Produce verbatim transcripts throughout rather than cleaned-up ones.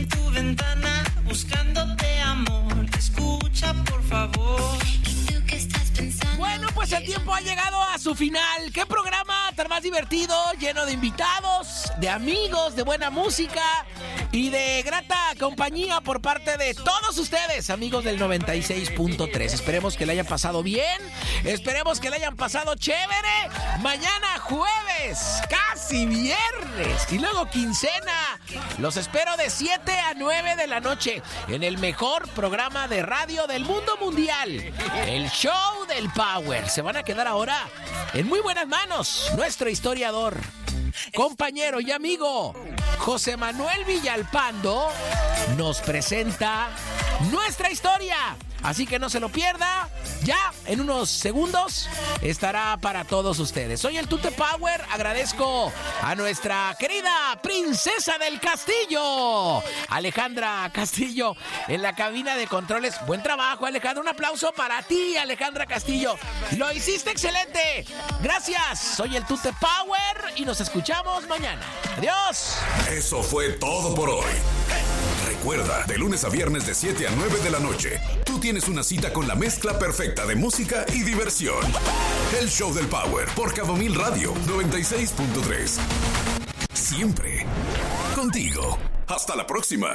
en tu ventana buscándote amor. Escucha, por favor. ¿Y tú qué estás pensando? Bueno, pues el tiempo ha llegado a su final. ¿Qué programa tan más divertido? Lleno de invitados, de amigos, de buena música y de grata compañía por parte de todos ustedes, amigos del noventa y seis punto tres. Esperemos que le hayan pasado bien. Esperemos que le hayan pasado chévere. Mañana jueves, casi viernes, y luego quincena. Los espero de siete a nueve de la noche en el mejor programa de radio del mundo mundial, el Show del Power. Se van a quedar ahora en muy buenas manos. Nuestro historiador, compañero y amigo José Manuel Villalpando nos presenta nuestra historia. Así que no se lo pierda. Ya en unos segundos estará para todos ustedes. Soy el Tute Power. Agradezco a nuestra querida princesa del castillo, Alejandra Castillo, en la cabina de controles. Buen trabajo, Alejandra. Un aplauso para ti, Alejandra Castillo. Lo hiciste excelente. Gracias. Soy el Tute Power y nos escuchamos mañana. Adiós. Eso fue todo por hoy. Recuerda, de lunes a viernes de siete a nueve de la noche, tú tienes una cita con la mezcla perfecta de música y diversión. El Show del Power por Cabo Mil Radio noventa y seis punto tres. Siempre contigo. Hasta la próxima.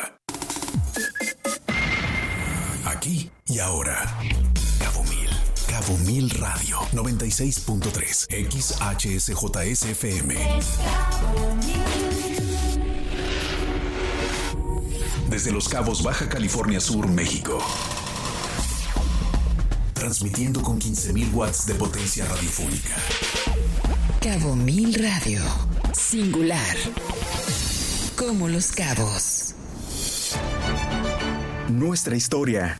Aquí y ahora. Cabo Mil. Cabo Mil Radio noventa y seis punto tres. X H S J S F M. Desde Los Cabos, Baja California Sur, México. Transmitiendo con quince mil watts de potencia radiofónica. Cabo Mil Radio. Singular. Como Los Cabos. Nuestra historia.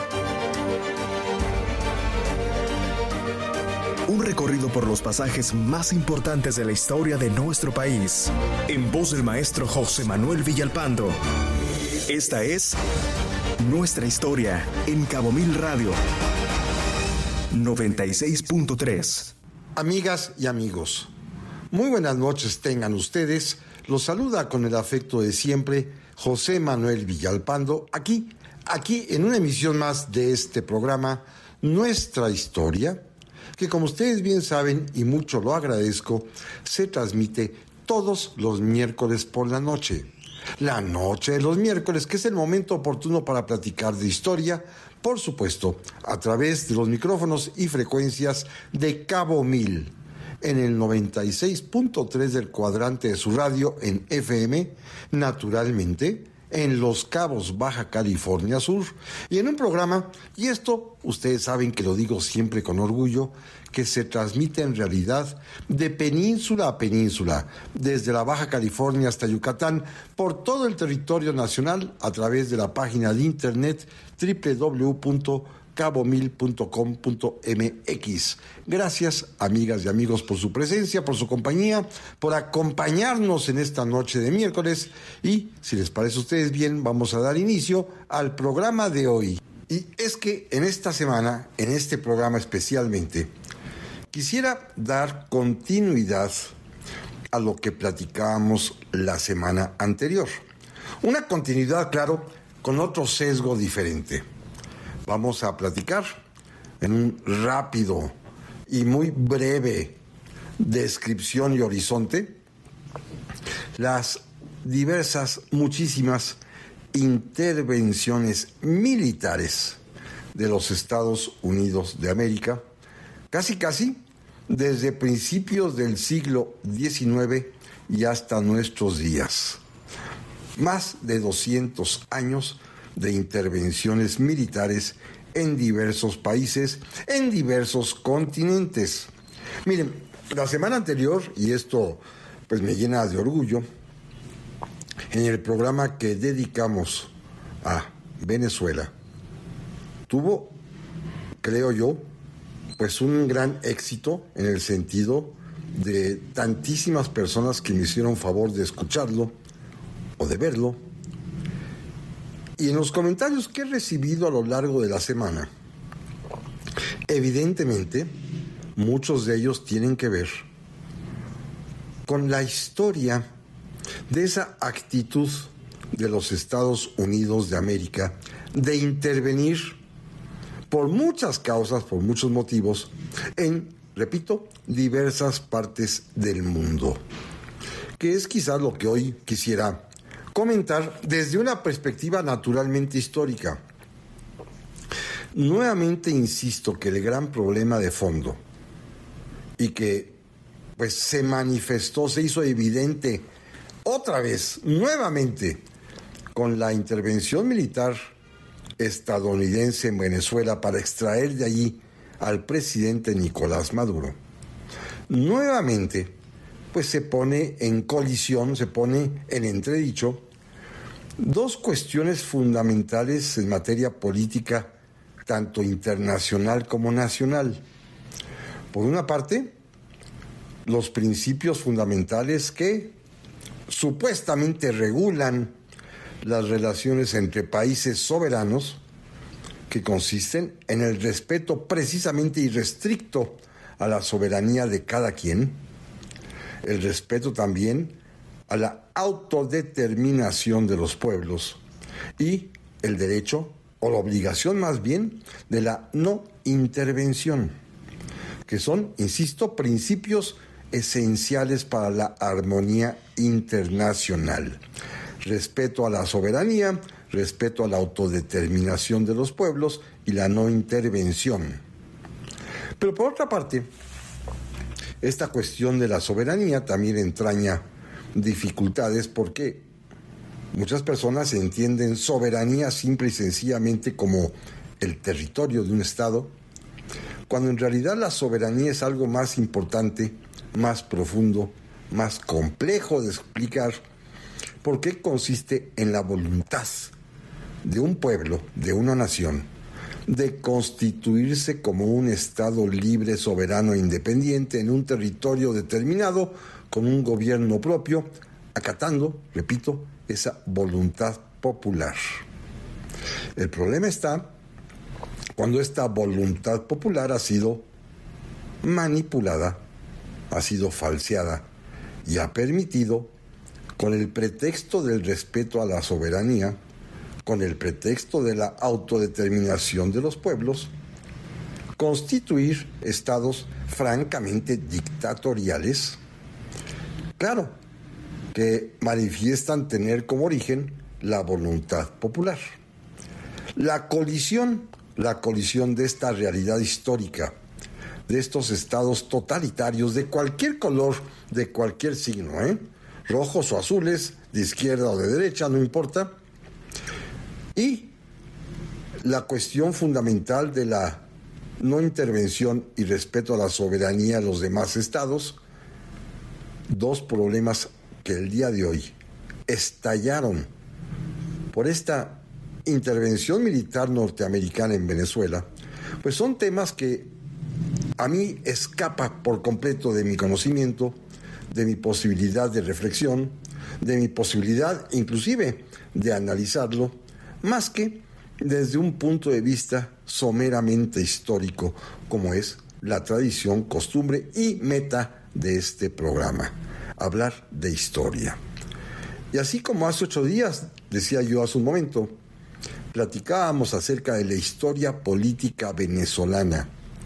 Un recorrido por los pasajes más importantes de la historia de nuestro país. En voz del maestro José Manuel Villalpando. Esta es Nuestra Historia en Cabo Mil Radio noventa y seis punto tres. Amigas y amigos, muy buenas noches tengan ustedes. Los saluda con el afecto de siempre José Manuel Villalpando, aquí, aquí en una emisión más de este programa Nuestra Historia, que como ustedes bien saben y mucho lo agradezco, se transmite todos los miércoles por la noche. La noche de los miércoles, que es el momento oportuno para platicar de historia, por supuesto, a través de los micrófonos y frecuencias de Cabo Mil, en el noventa y seis punto tres del cuadrante de su radio en F M, naturalmente, en Los Cabos, Baja California Sur, y en un programa, y esto ustedes saben que lo digo siempre con orgullo, que se transmite en realidad de península a península, desde la Baja California hasta Yucatán, por todo el territorio nacional, a través de la página de internet doble u doble u doble u punto cabo mil punto com punto m x. Gracias, amigas y amigos, por su presencia, por su compañía, por acompañarnos en esta noche de miércoles. Y, si les parece a ustedes bien, vamos a dar inicio al programa de hoy. Y es que en esta semana, en este programa especialmente, quisiera dar continuidad a lo que platicábamos la semana anterior. Una continuidad, claro, con otro sesgo diferente. Vamos a platicar en un rápido y muy breve descripción y horizonte las diversas, muchísimas intervenciones militares de los Estados Unidos de América, casi casi desde principios del siglo diecinueve y hasta nuestros días. Más de doscientos años de intervenciones militares en diversos países, en diversos continentes. Miren, la semana anterior, y esto pues me llena de orgullo, en el programa que dedicamos a Venezuela, tuvo, creo yo, pues un gran éxito en el sentido de tantísimas personas que me hicieron favor de escucharlo o de verlo. Y en los comentarios que he recibido a lo largo de la semana, evidentemente, muchos de ellos tienen que ver con la historia de esa actitud de los Estados Unidos de América de intervenir por muchas causas, por muchos motivos, en, repito, diversas partes del mundo, que es quizás lo que hoy quisiera comentar desde una perspectiva naturalmente histórica. Nuevamente insisto que el gran problema de fondo, y que pues se manifestó, se hizo evidente otra vez, nuevamente, con la intervención militar estadounidense en Venezuela para extraer de allí al presidente Nicolás Maduro, nuevamente pues se pone en colisión, se pone en entredicho dos cuestiones fundamentales en materia política, tanto internacional como nacional. Por una parte, los principios fundamentales que supuestamente regulan las relaciones entre países soberanos, que consisten en el respeto precisamente irrestricto a la soberanía de cada quien, el respeto también a la autodeterminación de los pueblos y el derecho, o la obligación más bien, de la no intervención, que son, insisto, principios esenciales para la armonía internacional. Respeto a la soberanía, respeto a la autodeterminación de los pueblos y la no intervención. Pero por otra parte, esta cuestión de la soberanía también entraña dificultades porque muchas personas entienden soberanía simple y sencillamente como el territorio de un Estado, cuando en realidad la soberanía es algo más importante, más profundo, más complejo de explicar, porque consiste en la voluntad de un pueblo, de una nación, de constituirse como un Estado libre, soberano e independiente en un territorio determinado, con un gobierno propio, acatando, repito, esa voluntad popular. El problema está cuando esta voluntad popular ha sido manipulada, ha sido falseada y ha permitido, con el pretexto del respeto a la soberanía, con el pretexto de la autodeterminación de los pueblos, constituir estados francamente dictatoriales, claro, que manifiestan tener como origen la voluntad popular. La colisión, la colisión de esta realidad histórica, de estos estados totalitarios de cualquier color, de cualquier signo, ¿eh? rojos o azules, de izquierda o de derecha, no importa, y la cuestión fundamental de la no intervención y respeto a la soberanía de los demás estados, dos problemas que el día de hoy estallaron por esta intervención militar norteamericana en Venezuela, pues son temas que a mí escapa por completo de mi conocimiento, de mi posibilidad de reflexión, de mi posibilidad inclusive de analizarlo, más que desde un punto de vista someramente histórico, como es la tradición, costumbre y meta de este programa, hablar de historia. Y así como hace ocho días, decía yo hace un momento, platicábamos acerca de la historia política venezolana,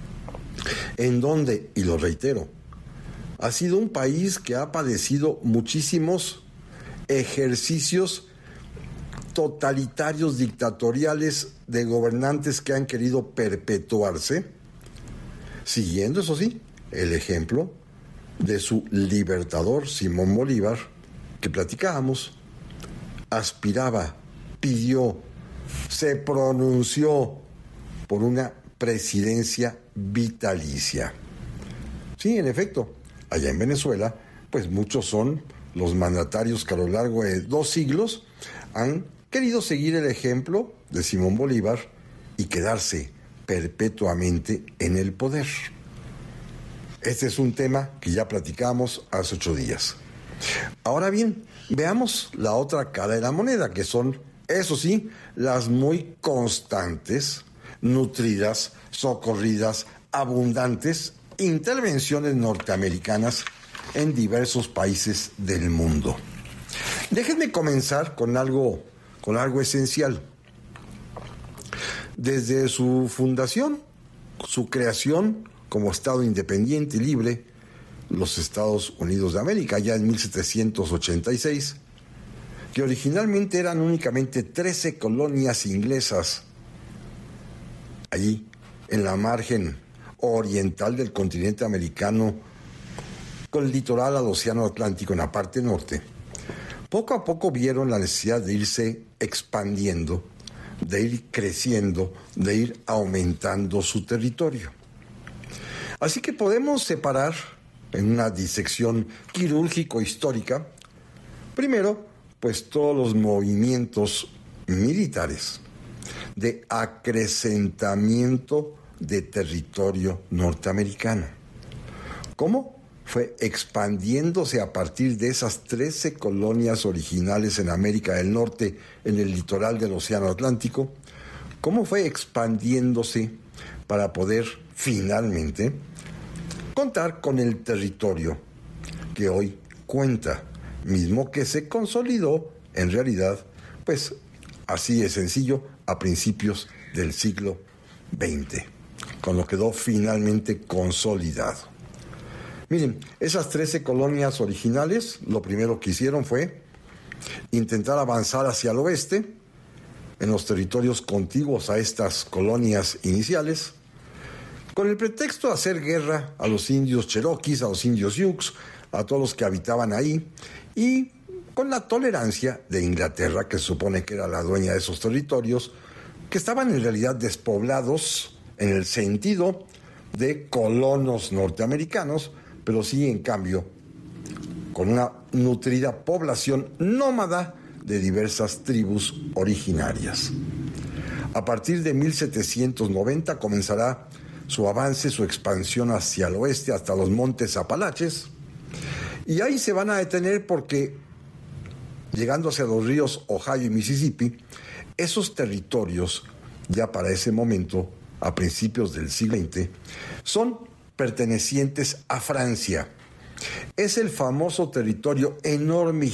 en donde, y lo reitero, ha sido un país que ha padecido muchísimos ejercicios totalitarios, dictatoriales, de gobernantes que han querido perpetuarse, siguiendo, eso sí, el ejemplo de su libertador Simón Bolívar, que platicábamos, aspiraba, pidió, se pronunció por una presidencia vitalicia. Sí, en efecto, allá en Venezuela, pues muchos son los mandatarios que a lo largo de dos siglos han querido seguir el ejemplo de Simón Bolívar y quedarse perpetuamente en el poder. Este es un tema que ya platicamos hace ocho días. Ahora bien, veamos la otra cara de la moneda, que son, eso sí, las muy constantes, nutridas, socorridas, abundantes intervenciones norteamericanas en diversos países del mundo. Déjenme comenzar con algo, con algo esencial. Desde su fundación, su creación como Estado independiente y libre, los Estados Unidos de América, ya en mil setecientos ochenta y seis, que originalmente eran únicamente trece colonias inglesas, allí en la margen oriental del continente americano, con el litoral al Océano Atlántico en la parte norte, poco a poco vieron la necesidad de irse expandiendo, de ir creciendo, de ir aumentando su territorio. Así que podemos separar en una disección quirúrgico-histórica, primero, pues todos los movimientos militares de acrecentamiento de territorio norteamericano. ¿Cómo? Fue expandiéndose a partir de esas trece colonias originales en América del Norte, en el litoral del Océano Atlántico. ¿Cómo fue expandiéndose para poder finalmente contar con el territorio que hoy cuenta, mismo que se consolidó en realidad, pues así de sencillo, a principios del siglo veinte, cuando quedó finalmente consolidado? Miren, esas trece colonias originales, lo primero que hicieron fue intentar avanzar hacia el oeste, en los territorios contiguos a estas colonias iniciales, con el pretexto de hacer guerra a los indios cherokees, a los indios Sioux, a todos los que habitaban ahí, y con la tolerancia de Inglaterra, que se supone que era la dueña de esos territorios, que estaban en realidad despoblados en el sentido de colonos norteamericanos, pero sí, en cambio, con una nutrida población nómada de diversas tribus originarias. A partir de mil setecientos noventa comenzará su avance, su expansión hacia el oeste, hasta los montes Apalaches, y ahí se van a detener porque, llegando hacia los ríos Ohio y Mississippi, esos territorios, ya para ese momento, a principios del siglo veinte, son pertenecientes a Francia. Es el famoso territorio enorme y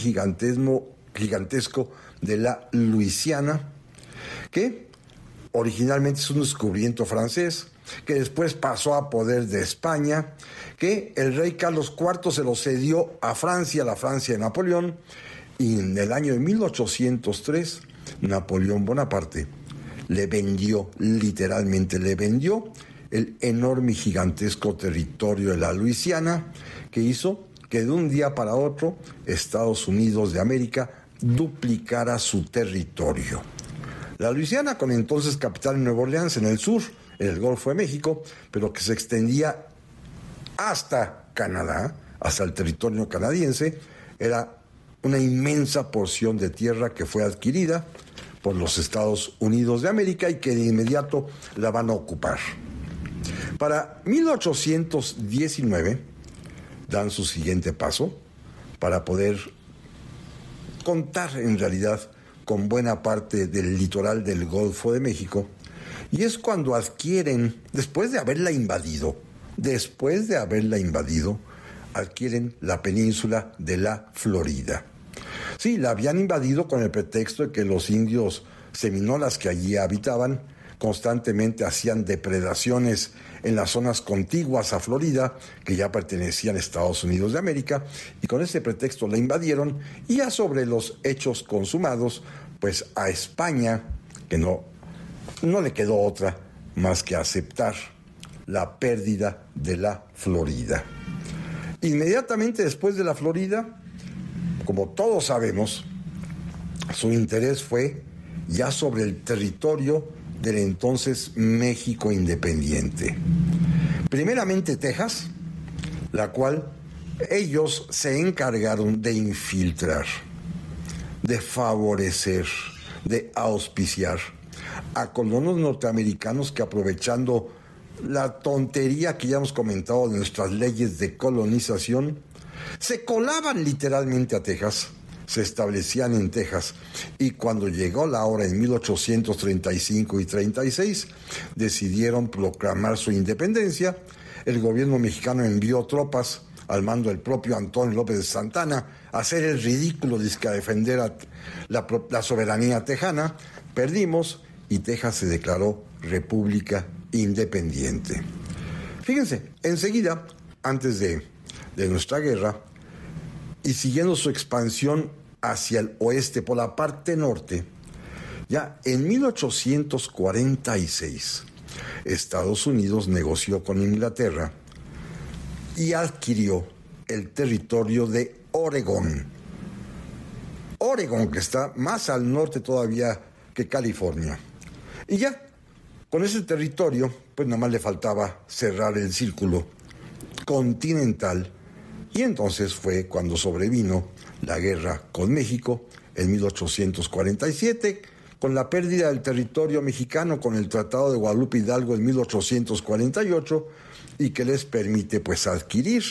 gigantesco de la Luisiana, que originalmente es un descubrimiento francés, que después pasó a poder de España, que el rey Carlos cuarto se lo cedió a Francia, la Francia de Napoleón, y en el año de mil ochocientos tres, Napoleón Bonaparte le vendió, literalmente le vendió, el enorme y gigantesco territorio de la Luisiana, que hizo que de un día para otro Estados Unidos de América duplicara su territorio. La Luisiana, con entonces capital en Nueva Orleans, en el sur, en el Golfo de México, pero que se extendía hasta Canadá, hasta el territorio canadiense, era una inmensa porción de tierra que fue adquirida por los Estados Unidos de América y que de inmediato la van a ocupar. Para mil ochocientos diecinueve dan su siguiente paso para poder contar en realidad con buena parte del litoral del Golfo de México, y es cuando adquieren, después de haberla invadido, después de haberla invadido, adquieren la península de la Florida. Sí, la habían invadido con el pretexto de que los indios seminolas que allí habitaban constantemente hacían depredaciones en las zonas contiguas a Florida, que ya pertenecían a Estados Unidos de América, y con ese pretexto la invadieron, y ya sobre los hechos consumados, pues a España, que no, no le quedó otra más que aceptar la pérdida de la Florida. Inmediatamente después de la Florida, como todos sabemos, su interés fue ya sobre el territorio del entonces México independiente. Primeramente Texas, la cual ellos se encargaron de infiltrar, de favorecer, de auspiciar a colonos norteamericanos que, aprovechando la tontería que ya hemos comentado de nuestras leyes de colonización, se colaban literalmente a Texas, se establecían en Texas, y cuando llegó la hora en mil ochocientos treinta y cinco y treinta y seis, decidieron proclamar su independencia. El gobierno mexicano envió tropas al mando del propio Antonio López de Santana, hacer el ridículo, dizque a defender a la, la soberanía tejana, perdimos y Texas se declaró república independiente. Fíjense, enseguida, antes de, de nuestra guerra, y siguiendo su expansión hacia el oeste por la parte norte, ya en mil ochocientos cuarenta y seis, Estados Unidos negoció con Inglaterra y adquirió el territorio de Oregón. Oregón, que está más al norte todavía que California. Y ya, con ese territorio, pues nada más le faltaba cerrar el círculo continental. Y entonces fue cuando sobrevino la guerra con México en mil ochocientos cuarenta y siete, con la pérdida del territorio mexicano con el Tratado de Guadalupe Hidalgo en mil ochocientos cuarenta y ocho, y que les permite pues adquirir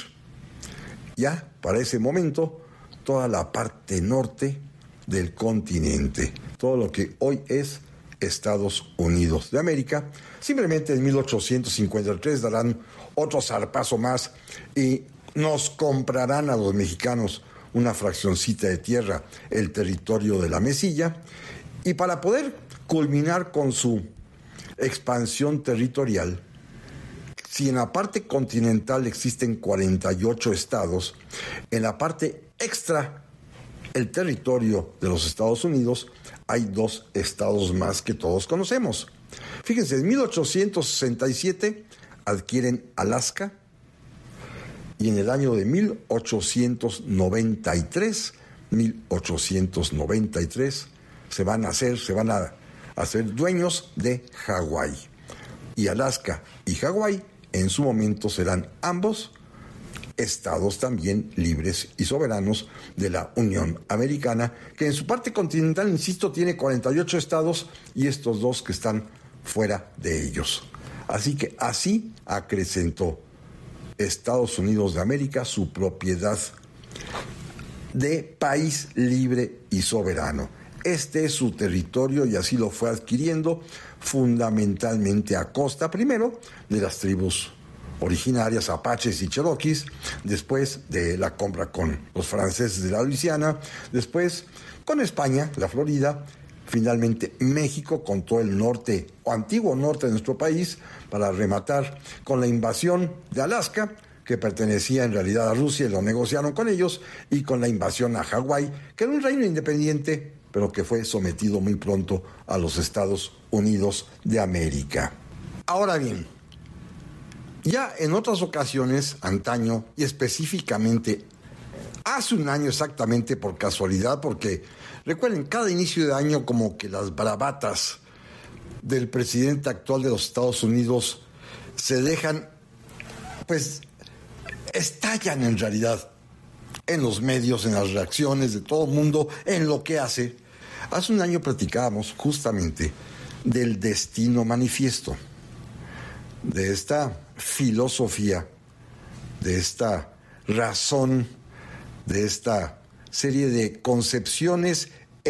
ya para ese momento toda la parte norte del continente, todo lo que hoy es Estados Unidos de América. Simplemente en mil ochocientos cincuenta y tres darán otro zarpazo más y nos comprarán a los mexicanos una fraccioncita de tierra, el territorio de la Mesilla, y para poder culminar con su expansión territorial, si en la parte continental existen cuarenta y ocho estados, en la parte extra, el territorio de los Estados Unidos, hay dos estados más que todos conocemos. Fíjense, en mil ochocientos sesenta y siete adquieren Alaska, y en el año de mil ochocientos noventa y tres, mil ochocientos noventa y tres, se van a hacer, se van a hacer dueños de Hawái. Y Alaska y Hawái en su momento serán ambos estados también libres y soberanos de la Unión Americana, que en su parte continental, insisto, tiene cuarenta y ocho estados y estos dos que están fuera de ellos. Así que así acrecentó Estados Unidos de América su propiedad de país libre y soberano. Este es su territorio y así lo fue adquiriendo fundamentalmente a costa, primero, de las tribus originarias, apaches y cherokees, después de la compra con los franceses de la Luisiana, después con España, la Florida, finalmente México con todo el norte o antiguo norte de nuestro país, para rematar con la invasión de Alaska, que pertenecía en realidad a Rusia y lo negociaron con ellos, y con la invasión a Hawái, que era un reino independiente, pero que fue sometido muy pronto a los Estados Unidos de América. Ahora bien, ya en otras ocasiones, antaño, y específicamente hace un año exactamente por casualidad, porque recuerden, cada inicio de año como que las bravatas del presidente actual de los Estados Unidos se dejan, pues, estallan en realidad en los medios, en las reacciones de todo el mundo, en lo que hace. Hace un año platicábamos justamente del destino manifiesto, de esta filosofía, de esta razón, de esta serie de concepciones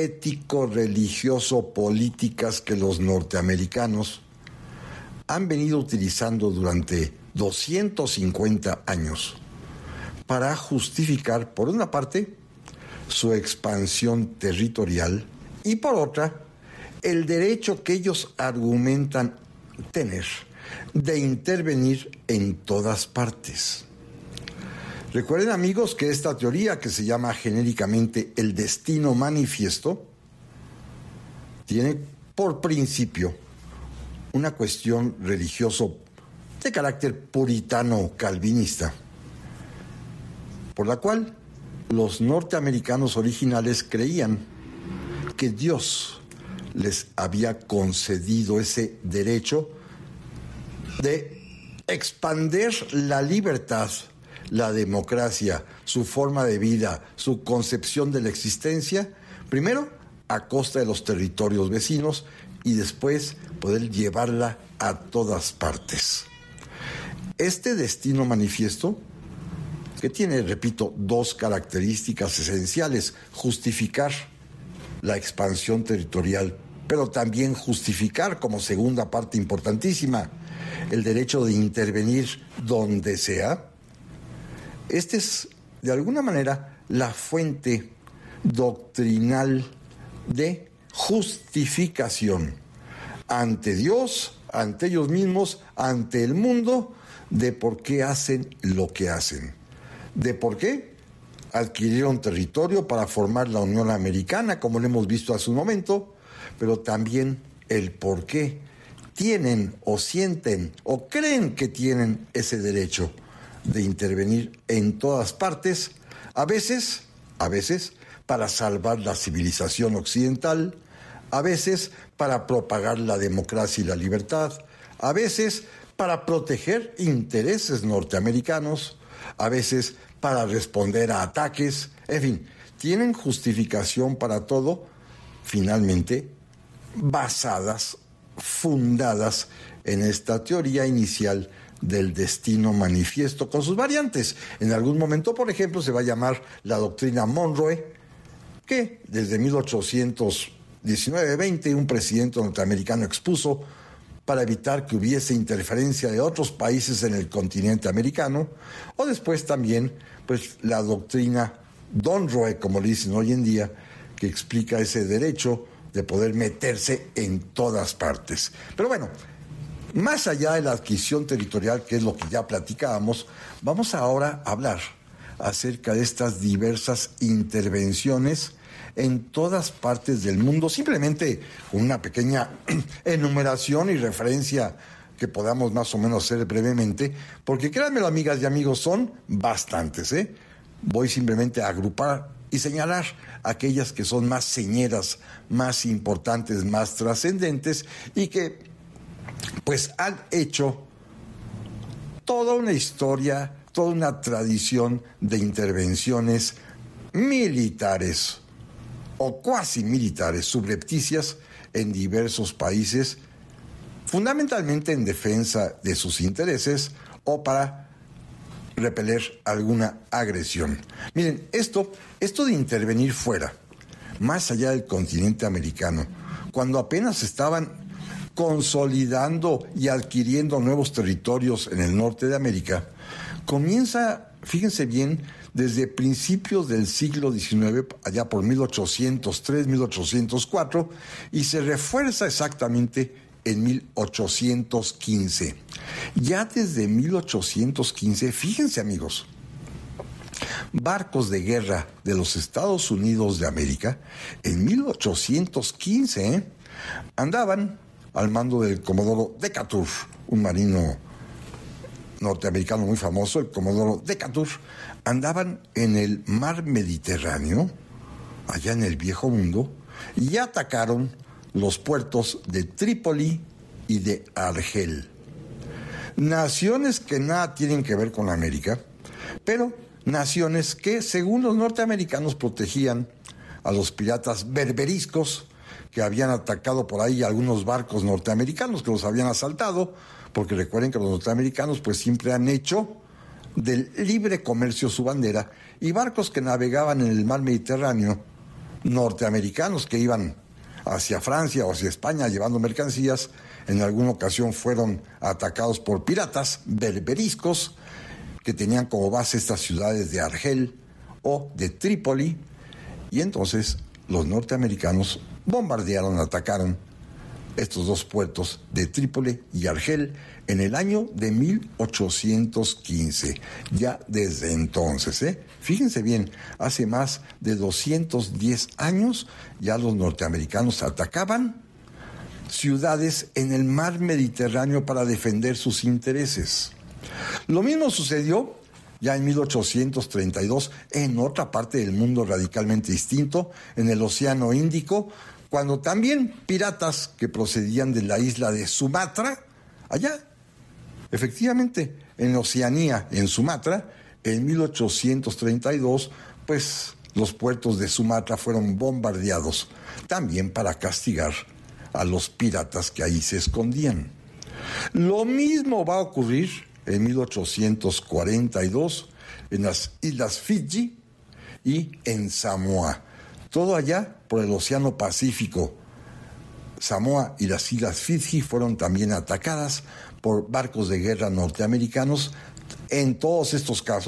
ético-religioso-políticas que los norteamericanos han venido utilizando durante doscientos cincuenta años para justificar, por una parte, su expansión territorial y, por otra, el derecho que ellos argumentan tener de intervenir en todas partes. Recuerden, amigos, que esta teoría, que se llama genéricamente el destino manifiesto, tiene por principio una cuestión religioso de carácter puritano calvinista, por la cual los norteamericanos originales creían que Dios les había concedido ese derecho de expander la libertad, la democracia, su forma de vida, su concepción de la existencia, primero a costa de los territorios vecinos y después poder llevarla a todas partes. Este destino manifiesto, que tiene, repito, dos características esenciales: justificar la expansión territorial, pero también justificar, como segunda parte importantísima, el derecho de intervenir donde sea, Esta es, de alguna manera, la fuente doctrinal de justificación ante Dios, ante ellos mismos, ante el mundo, de por qué hacen lo que hacen. ¿De por qué? Adquirieron territorio para formar la Unión Americana, como lo hemos visto hace un momento, pero también el por qué tienen o sienten o creen que tienen ese derecho de intervenir en todas partes, a veces, a veces, para salvar la civilización occidental, a veces para propagar la democracia y la libertad, a veces para proteger intereses norteamericanos, a veces para responder a ataques, en fin, tienen justificación para todo, finalmente basadas, fundadas en esta teoría inicial del destino manifiesto con sus variantes. En algún momento, por ejemplo, se va a llamar la doctrina Monroe, que desde mil ochocientos diecinueve veinte un presidente norteamericano expuso para evitar que hubiese interferencia de otros países en el continente americano, o después también pues la doctrina Donroe, como le dicen hoy en día, que explica ese derecho de poder meterse en todas partes. Pero bueno, más allá de la adquisición territorial, que es lo que ya platicábamos, vamos ahora a hablar acerca de estas diversas intervenciones en todas partes del mundo, simplemente una pequeña enumeración y referencia que podamos más o menos hacer brevemente, porque créanmelo, amigas y amigos, son bastantes, ¿eh? Voy simplemente a agrupar y señalar aquellas que son más señeras, más importantes, más trascendentes y que pues han hecho toda una historia, toda una tradición de intervenciones militares o cuasi militares, subrepticias en diversos países, fundamentalmente en defensa de sus intereses o para repeler alguna agresión. Miren, esto, esto de intervenir fuera, más allá del continente americano, cuando apenas estaban consolidando y adquiriendo nuevos territorios en el norte de América, comienza, fíjense bien, desde principios del siglo diecinueve, allá por mil ochocientos tres, mil ochocientos cuatro, y se refuerza exactamente en mil ochocientos quince. Ya desde mil ochocientos quince, fíjense amigos, barcos de guerra de los Estados Unidos de América, en mil ochocientos quince, ¿eh? andaban al mando del comodoro Decatur, un marino norteamericano muy famoso, el comodoro Decatur, andaban en el mar Mediterráneo, allá en el Viejo Mundo, y atacaron los puertos de Trípoli y de Argel. Naciones que nada tienen que ver con América, pero naciones que, según los norteamericanos, protegían a los piratas berberiscos que habían atacado por ahí algunos barcos norteamericanos que los habían asaltado, porque recuerden que los norteamericanos pues siempre han hecho del libre comercio su bandera, y barcos que navegaban en el mar Mediterráneo, norteamericanos que iban hacia Francia o hacia España llevando mercancías, en alguna ocasión fueron atacados por piratas berberiscos que tenían como base estas ciudades de Argel o de Trípoli, y entonces los norteamericanos bombardearon, atacaron estos dos puertos de Trípoli y Argel en el año de mil ochocientos quince. Ya desde entonces, ¿eh? Fíjense bien, hace más de doscientos diez años ya los norteamericanos atacaban ciudades en el mar Mediterráneo para defender sus intereses. Lo mismo sucedió ya en mil ochocientos treinta y dos en otra parte del mundo radicalmente distinto, en el Océano Índico, cuando también piratas que procedían de la isla de Sumatra, allá, efectivamente, en Oceanía, en Sumatra, en mil ochocientos treinta y dos, pues los puertos de Sumatra fueron bombardeados, también para castigar a los piratas que ahí se escondían. Lo mismo va a ocurrir en mil ochocientos cuarenta y dos en las Islas Fiji y en Samoa. Todo allá por el Océano Pacífico. Samoa y las Islas Fiji fueron también atacadas por barcos de guerra norteamericanos. En todos estos casos,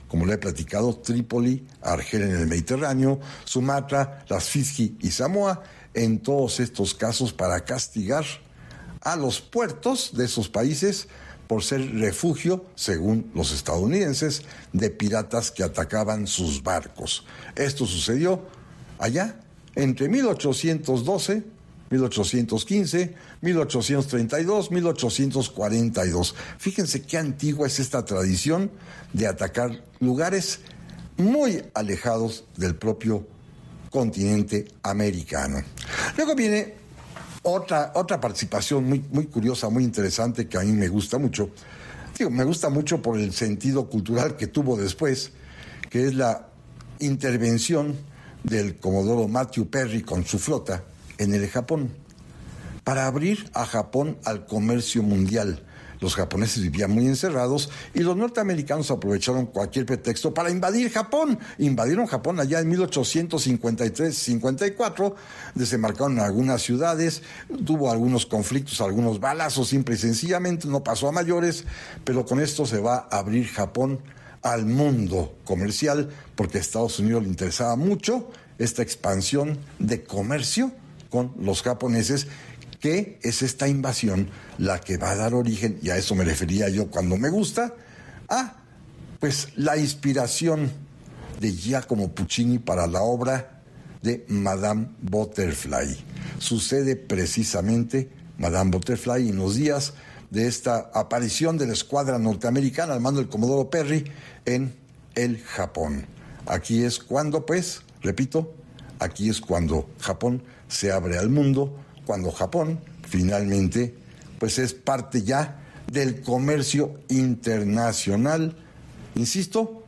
como le he platicado, Trípoli, Argel en el Mediterráneo, Sumatra, las Fiji y Samoa, en todos estos casos para castigar a los puertos de esos países por ser refugio, según los estadounidenses, de piratas que atacaban sus barcos. Esto sucedió allá entre mil ochocientos doce, mil ochocientos quince, mil ochocientos treinta y dos, mil ochocientos cuarenta y dos. Fíjense qué antigua es esta tradición de atacar lugares muy alejados del propio continente americano. Luego viene otra, otra participación muy, muy curiosa, muy interesante, que a mí me gusta mucho. Digo, me gusta mucho por el sentido cultural que tuvo después, que es la intervención del comodoro Matthew Perry con su flota en el Japón, para abrir a Japón al comercio mundial. Los japoneses vivían muy encerrados y los norteamericanos aprovecharon cualquier pretexto para invadir Japón. Invadieron Japón allá en mil ochocientos cincuenta y tres cincuenta y cuatro, desembarcaron en algunas ciudades, tuvo algunos conflictos, algunos balazos, simple y sencillamente, no pasó a mayores, pero con esto se va a abrir Japón al mundo comercial, porque a Estados Unidos le interesaba mucho esta expansión de comercio con los japoneses, que es esta invasión la que va a dar origen, y a eso me refería yo cuando me gusta, a pues la inspiración de Giacomo Puccini para la obra de Madame Butterfly. Sucede precisamente Madame Butterfly en los días de esta aparición de la escuadra norteamericana al mando del comodoro Perry en el Japón. Aquí es cuando, pues, repito, aquí es cuando Japón se abre al mundo, cuando Japón finalmente pues es parte ya del comercio internacional, insisto,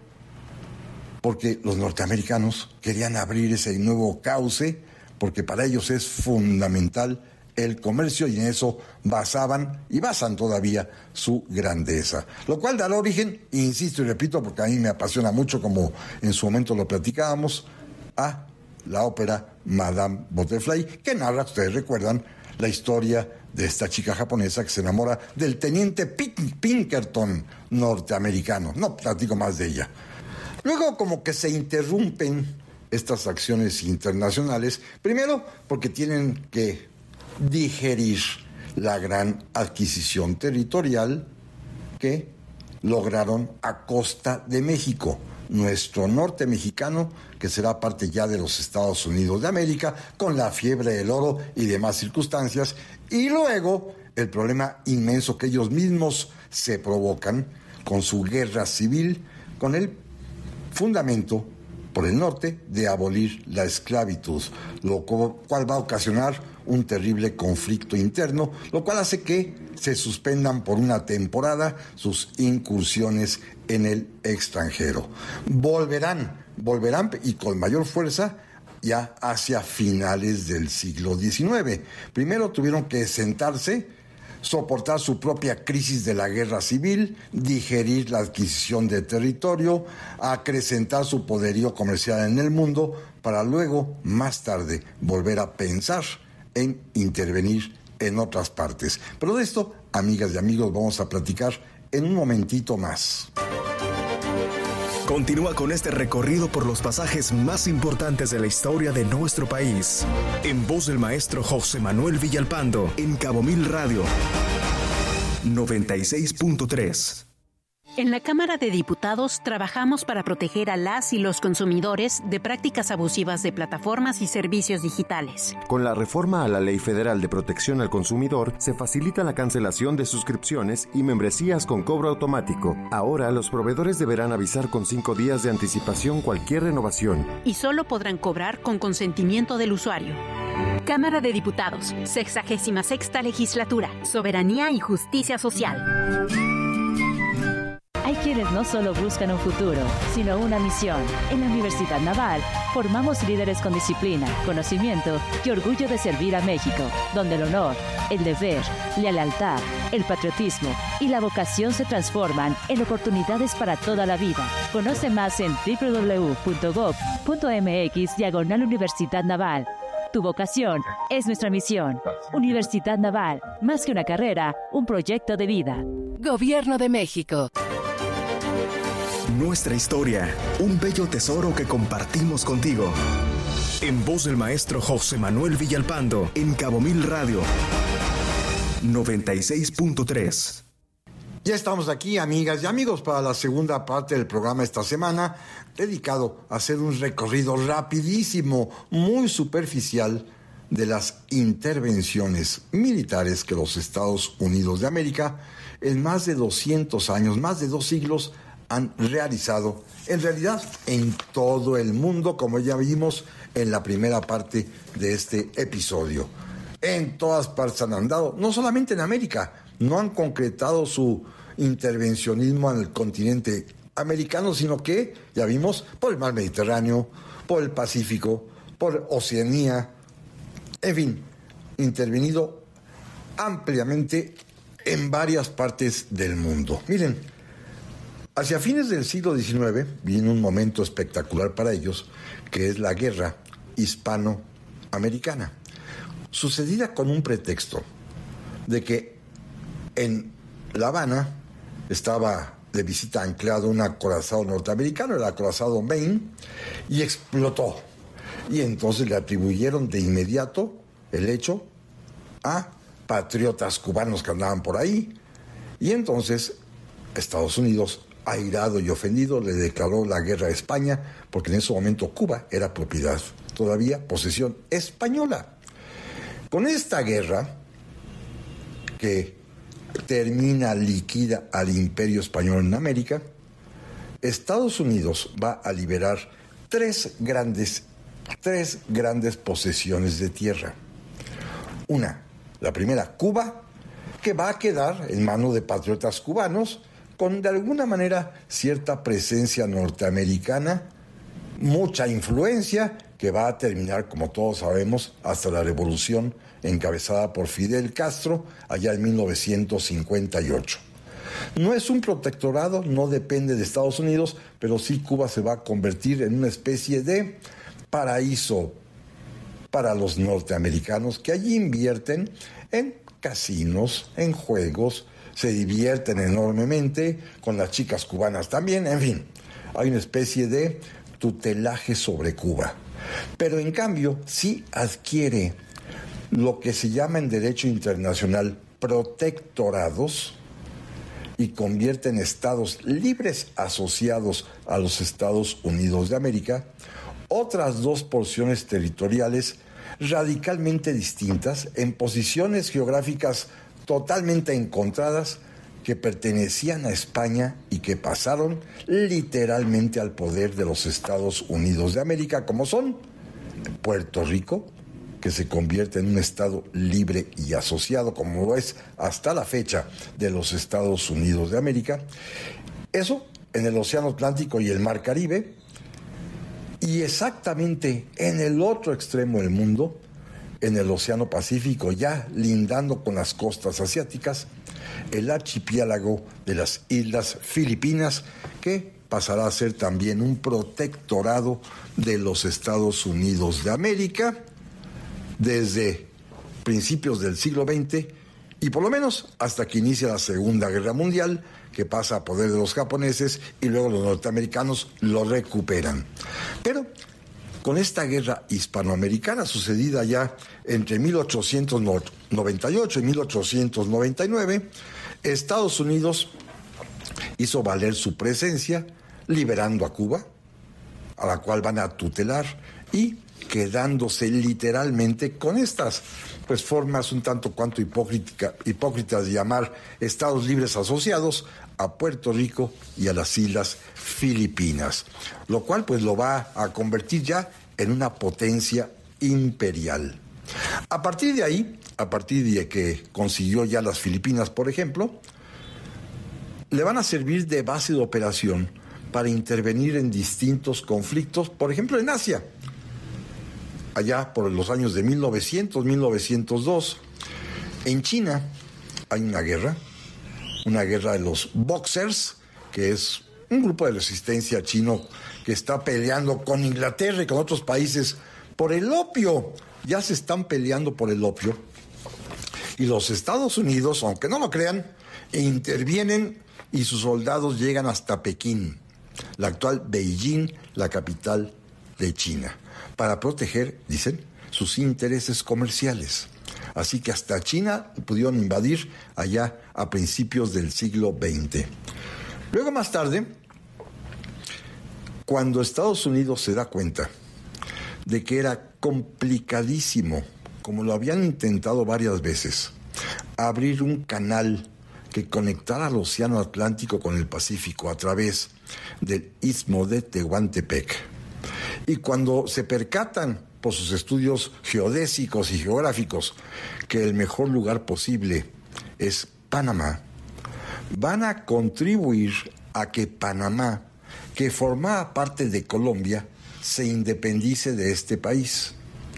porque los norteamericanos querían abrir ese nuevo cauce, porque para ellos es fundamental el comercio y en eso basaban y basan todavía su grandeza. Lo cual dará origen, insisto y repito, porque a mí me apasiona mucho, como en su momento lo platicábamos, a la ópera Madame Butterfly, que narra, ustedes recuerdan, la historia de esta chica japonesa que se enamora del teniente Pink- Pinkerton norteamericano. No platico más de ella. Luego como que se interrumpen estas acciones internacionales, primero porque tienen que digerir la gran adquisición territorial que lograron a costa de México, nuestro norte mexicano, que será parte ya de los Estados Unidos de América, con la fiebre del oro y demás circunstancias, y luego el problema inmenso que ellos mismos se provocan con su guerra civil, con el fundamento por el norte de abolir la esclavitud, lo cual va a ocasionar un terrible conflicto interno, lo cual hace que se suspendan por una temporada sus incursiones en el extranjero. Volverán, volverán y con mayor fuerza ya hacia finales del siglo diecinueve. Primero tuvieron que sentarse, soportar su propia crisis de la guerra civil, digerir la adquisición de territorio, acrecentar su poderío comercial en el mundo, para luego, más tarde, volver a pensar en intervenir en otras partes. Pero de esto, amigas y amigos, vamos a platicar en un momentito más. Continúa con este recorrido por los pasajes más importantes de la historia de nuestro país, en voz del maestro José Manuel Villalpando, en Cabo Mil Radio noventa y seis punto tres. En la Cámara de Diputados trabajamos para proteger a las y los consumidores de prácticas abusivas de plataformas y servicios digitales. Con la reforma a la Ley Federal de Protección al Consumidor, se facilita la cancelación de suscripciones y membresías con cobro automático. Ahora, los proveedores deberán avisar con cinco días de anticipación cualquier renovación. Y solo podrán cobrar con consentimiento del usuario. Cámara de Diputados, sexagésima sexta legislatura, Soberanía y Justicia Social. Hay quienes no solo buscan un futuro, sino una misión. En la Universidad Naval, formamos líderes con disciplina, conocimiento y orgullo de servir a México, donde el honor, el deber, la lealtad, el patriotismo y la vocación se transforman en oportunidades para toda la vida. Conoce más en doble u doble u doble u punto gob punto eme equis diagonal Universidad Naval. Tu vocación es nuestra misión. Universidad Naval, más que una carrera, un proyecto de vida. Gobierno de México. Nuestra historia, un bello tesoro que compartimos contigo. En voz del maestro José Manuel Villalpando, en Cabo Mil Radio, noventa y seis punto tres. Ya estamos aquí, amigas y amigos, para la segunda parte del programa esta semana, dedicado a hacer un recorrido rapidísimo, muy superficial, de las intervenciones militares que los Estados Unidos de América en más de doscientos años, más de dos siglos, han realizado, en realidad, en todo el mundo, como ya vimos en la primera parte de este episodio. En todas partes han andado, no solamente en América, no han concretado su intervencionismo en el continente americano, sino que, ya vimos, por el mar Mediterráneo, por el Pacífico, por Oceanía, en fin, intervenido ampliamente en varias partes del mundo. Miren, hacia fines del siglo diecinueve viene un momento espectacular para ellos, que es la guerra hispanoamericana, sucedida con un pretexto de que en La Habana estaba de visita anclado un acorazado norteamericano, el acorazado Maine, y explotó. Y entonces le atribuyeron de inmediato el hecho a patriotas cubanos que andaban por ahí. Y entonces Estados Unidos, airado y ofendido, le declaró la guerra a España, porque en ese momento Cuba era propiedad, todavía posesión española. Con esta guerra, que termina, liquida al Imperio Español en América, Estados Unidos va a liberar tres grandes Tres grandes posesiones de tierra. Una, la primera, Cuba, que va a quedar en manos de patriotas cubanos con de alguna manera cierta presencia norteamericana, mucha influencia, que va a terminar, como todos sabemos, hasta la revolución encabezada por Fidel Castro allá en mil novecientos cincuenta y ocho. No es un protectorado, no depende de Estados Unidos, pero sí Cuba se va a convertir en una especie de paraíso para los norteamericanos, que allí invierten en casinos, en juegos, se divierten enormemente, con las chicas cubanas también, en fin, hay una especie de tutelaje sobre Cuba. Pero en cambio sí adquiere lo que se llama en derecho internacional protectorados y convierte en estados libres asociados a los Estados Unidos de América otras dos porciones territoriales radicalmente distintas, en posiciones geográficas totalmente encontradas, que pertenecían a España y que pasaron literalmente al poder de los Estados Unidos de América, como son Puerto Rico, que se convierte en un estado libre y asociado, como lo es hasta la fecha de los Estados Unidos de América, eso en el Océano Atlántico y el Mar Caribe. Y exactamente en el otro extremo del mundo, en el Océano Pacífico, ya lindando con las costas asiáticas, el archipiélago de las Islas Filipinas, que pasará a ser también un protectorado de los Estados Unidos de América desde principios del siglo veinte y por lo menos hasta que inicia la Segunda Guerra Mundial, que pasa a poder de los japoneses y luego los norteamericanos lo recuperan. Pero con esta guerra hispanoamericana sucedida ya entre mil ochocientos noventa y ocho y mil ochocientos noventa y nueve, Estados Unidos hizo valer su presencia liberando a Cuba, a la cual van a tutelar, y quedándose literalmente con estas pues formas un tanto cuanto hipócrita, hipócritas de llamar Estados Libres Asociados a Puerto Rico y a las Islas Filipinas, lo cual pues lo va a convertir ya en una potencia imperial. A partir de ahí, a partir de que consiguió ya las Filipinas, por ejemplo, le van a servir de base de operación para intervenir en distintos conflictos, por ejemplo en Asia, allá por los años de mil novecientos, mil novecientos dos. En China hay una guerra, una guerra de los Boxers, que es un grupo de resistencia chino que está peleando con Inglaterra y con otros países por el opio. Ya se están peleando por el opio. Y los Estados Unidos, aunque no lo crean, intervienen y sus soldados llegan hasta Pekín. la actual Beijing, la capital de China, para proteger, dicen, sus intereses comerciales. Así que hasta China pudieron invadir allá a principios del siglo veinte. Luego, más tarde, cuando Estados Unidos se da cuenta de que era complicadísimo, como lo habían intentado varias veces, abrir un canal que conectara al Océano Atlántico con el Pacífico a través del Istmo de Tehuantepec. Y cuando se percatan por sus estudios geodésicos y geográficos que el mejor lugar posible es Panamá, van a contribuir a que Panamá, que formaba parte de Colombia, se independice de este país.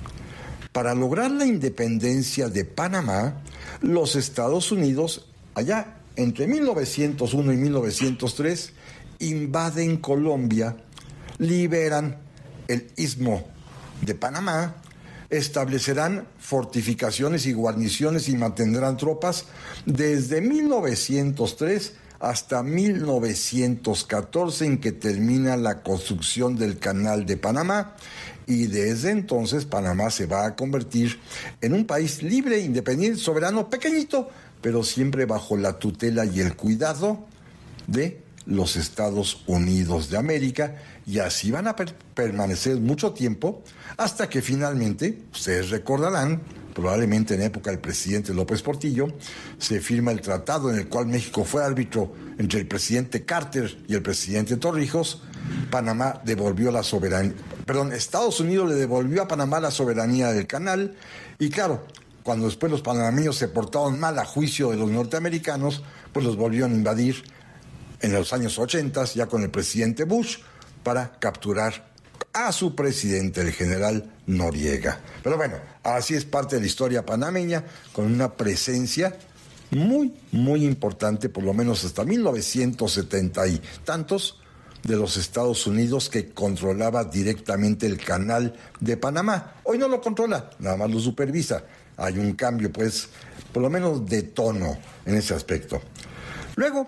Para lograr la independencia de Panamá, los Estados Unidos, allá entre mil novecientos uno y mil novecientos tres, invaden Colombia, liberan el Istmo de Panamá, establecerán fortificaciones y guarniciones y mantendrán tropas desde mil novecientos tres hasta mil novecientos catorce, en que termina la construcción del Canal de Panamá, y desde entonces Panamá se va a convertir en un país libre, independiente, soberano, pequeñito, pero siempre bajo la tutela y el cuidado de los Estados Unidos de América, y así van a per- permanecer mucho tiempo, hasta que finalmente, ustedes recordarán, probablemente en época del presidente López Portillo, se firma el tratado en el cual México fue árbitro entre el presidente Carter y el presidente Torrijos. Panamá devolvió la soberanía, perdón, Estados Unidos le devolvió a Panamá la soberanía del canal, y claro, cuando después los panameños se portaron mal a juicio de los norteamericanos, pues los volvieron a invadir en los años ochenta, ya con el presidente Bush, para capturar a su presidente, el general Noriega. Pero bueno, así es parte de la historia panameña, con una presencia muy, muy importante, por lo menos hasta mil novecientos setenta y tantos, de los Estados Unidos, que controlaba directamente el canal de Panamá. Hoy no lo controla, nada más lo supervisa. Hay un cambio, pues, por lo menos de tono en ese aspecto. Luego,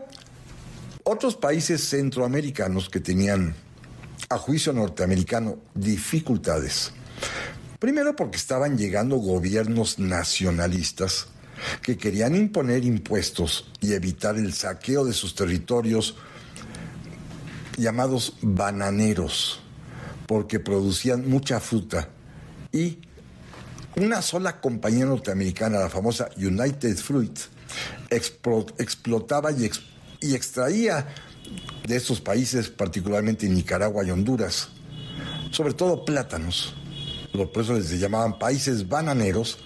otros países centroamericanos que tenían, a juicio norteamericano, dificultades. Primero porque estaban llegando gobiernos nacionalistas que querían imponer impuestos y evitar el saqueo de sus territorios, llamados bananeros, porque producían mucha fruta, y una sola compañía norteamericana, la famosa United Fruit, explo- explotaba y, ex- y extraía de estos países, particularmente Nicaragua y Honduras, sobre todo plátanos. Por eso les llamaban países bananeros.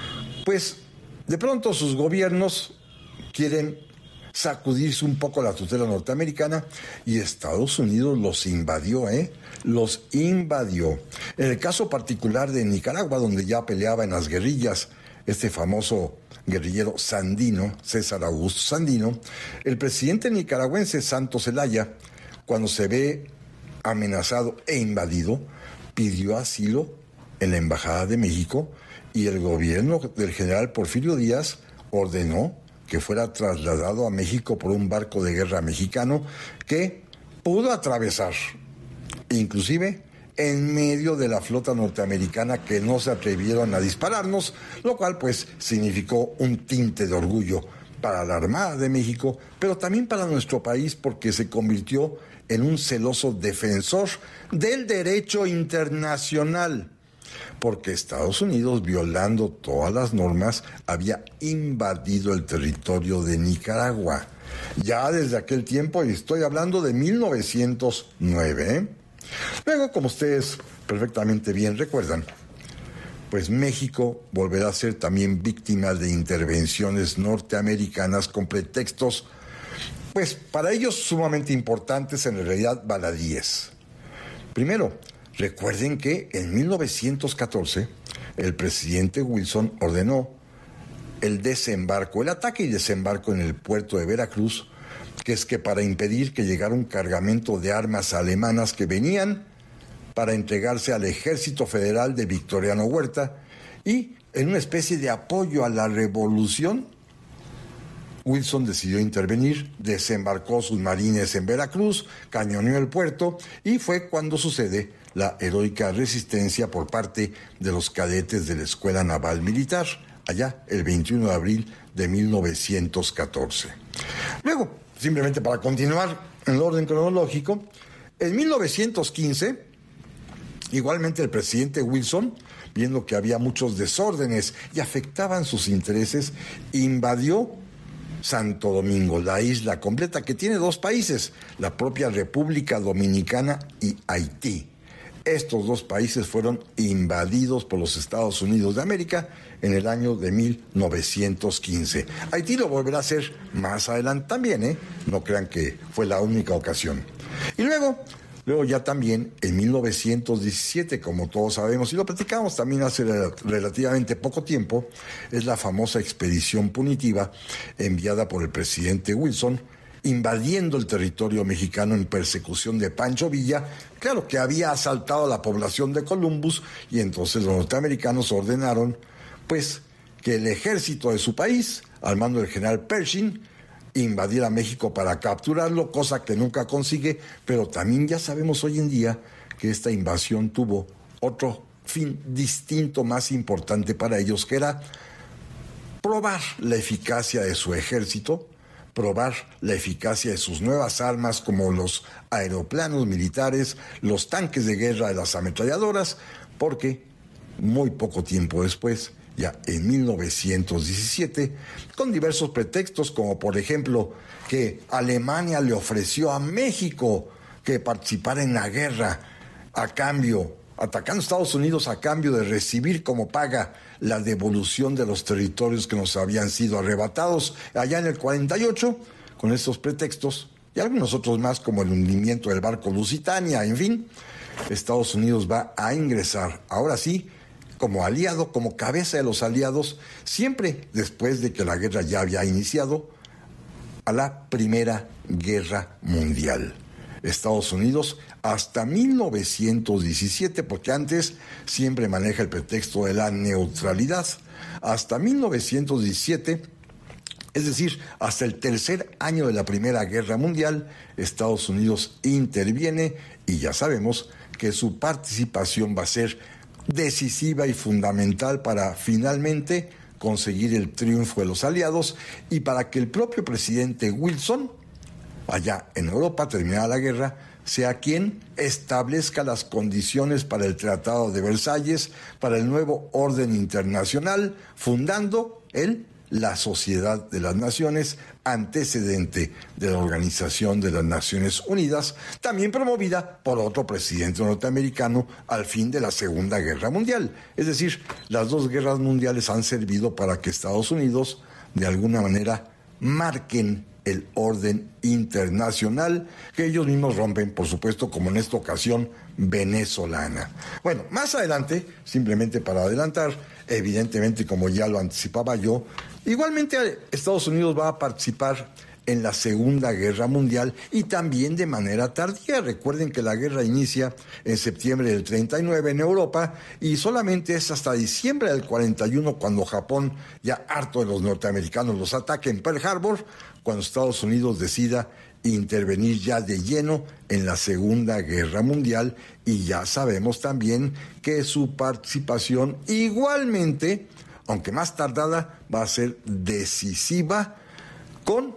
Pues de pronto sus gobiernos quieren sacudirse un poco la tutela norteamericana, y Estados Unidos los invadió, ¿eh? Los invadió. En el caso particular de Nicaragua, donde ya peleaba en las guerrillas este famoso guerrillero Sandino, César Augusto Sandino, el presidente nicaragüense Santos Zelaya, cuando se ve amenazado e invadido, pidió asilo en la Embajada de México, y el gobierno del general Porfirio Díaz ordenó que fuera trasladado a México por un barco de guerra mexicano que pudo atravesar, inclusive en medio de la flota norteamericana, que no se atrevieron a dispararnos, lo cual pues significó un tinte de orgullo para la Armada de México, pero también para nuestro país, porque se convirtió en un celoso defensor del derecho internacional, porque Estados Unidos, violando todas las normas, había invadido el territorio de Nicaragua. Ya desde aquel tiempo, y estoy hablando de mil novecientos nueve. ¿eh? Luego, como ustedes perfectamente bien recuerdan, pues México volverá a ser también víctima de intervenciones norteamericanas con pretextos, pues para ellos sumamente importantes, en realidad baladíes. Primero, recuerden que en mil novecientos catorce el presidente Wilson ordenó el desembarco, el ataque y desembarco en el puerto de Veracruz, que es que para impedir que llegara un cargamento de armas alemanas que venían para entregarse al ejército federal de Victoriano Huerta, y en una especie de apoyo a la revolución Wilson decidió intervenir, desembarcó sus marines en Veracruz, cañoneó el puerto y fue cuando sucede la heroica resistencia por parte de los cadetes de la Escuela Naval Militar, allá el veintiuno de abril de mil novecientos catorce. Luego, simplemente para continuar en el orden cronológico, en mil novecientos quince, igualmente el presidente Wilson, viendo que había muchos desórdenes y afectaban sus intereses, invadió Santo Domingo, la isla completa que tiene dos países, la propia República Dominicana y Haití. Estos dos países fueron invadidos por los Estados Unidos de América en el año de mil novecientos quince. Haití lo volverá a hacer más adelante también, ¿eh? No crean que fue la única ocasión. Y luego, luego ya también en mil novecientos diecisiete, como todos sabemos, y lo platicamos también hace relativamente poco tiempo, es la famosa expedición punitiva enviada por el presidente Wilson, invadiendo el territorio mexicano en persecución de Pancho Villa, claro que había asaltado a la población de Columbus, y entonces los norteamericanos ordenaron, pues, que el ejército de su país, al mando del general Pershing, invadiera México para capturarlo, cosa que nunca consigue, pero también ya sabemos hoy en día que esta invasión tuvo otro fin distinto, más importante para ellos, que era probar la eficacia de su ejército, probar la eficacia de sus nuevas armas como los aeroplanos militares, los tanques de guerra de las ametralladoras, porque muy poco tiempo después, ya en mil novecientos diecisiete, con diversos pretextos, como por ejemplo que Alemania le ofreció a México que participara en la guerra a cambio, atacando a Estados Unidos a cambio de recibir como paga la devolución de los territorios que nos habían sido arrebatados allá en el cuarenta y ocho, con estos pretextos, y algunos otros más como el hundimiento del barco Lusitania, en fin, Estados Unidos va a ingresar, ahora sí, como aliado, como cabeza de los aliados, siempre después de que la guerra ya había iniciado, a la Primera Guerra Mundial. Estados Unidos hasta mil novecientos diecisiete, porque antes siempre maneja el pretexto de la neutralidad, hasta mil novecientos diecisiete, es decir, hasta el tercer año de la Primera Guerra Mundial, Estados Unidos interviene y ya sabemos que su participación va a ser decisiva y fundamental para finalmente conseguir el triunfo de los aliados y para que el propio presidente Wilson, allá en Europa, terminada la guerra, sea quien establezca las condiciones para el Tratado de Versalles, para el nuevo orden internacional, fundando él la Sociedad de las Naciones, antecedente de la Organización de las Naciones Unidas, también promovida por otro presidente norteamericano al fin de la Segunda Guerra Mundial. Es decir, las dos guerras mundiales han servido para que Estados Unidos, de alguna manera, marquen el orden internacional que ellos mismos rompen, por supuesto, como en esta ocasión venezolana. Bueno, más adelante, simplemente para adelantar, evidentemente, como ya lo anticipaba yo, igualmente Estados Unidos va a participar en la Segunda Guerra Mundial y también de manera tardía. Recuerden que la guerra inicia en septiembre del treinta y nueve en Europa y solamente es hasta diciembre del cuarenta y uno cuando Japón, ya harto de los norteamericanos, los ataca en Pearl Harbor, cuando Estados Unidos decida intervenir ya de lleno en la Segunda Guerra Mundial, y ya sabemos también que su participación igualmente, aunque más tardada, va a ser decisiva con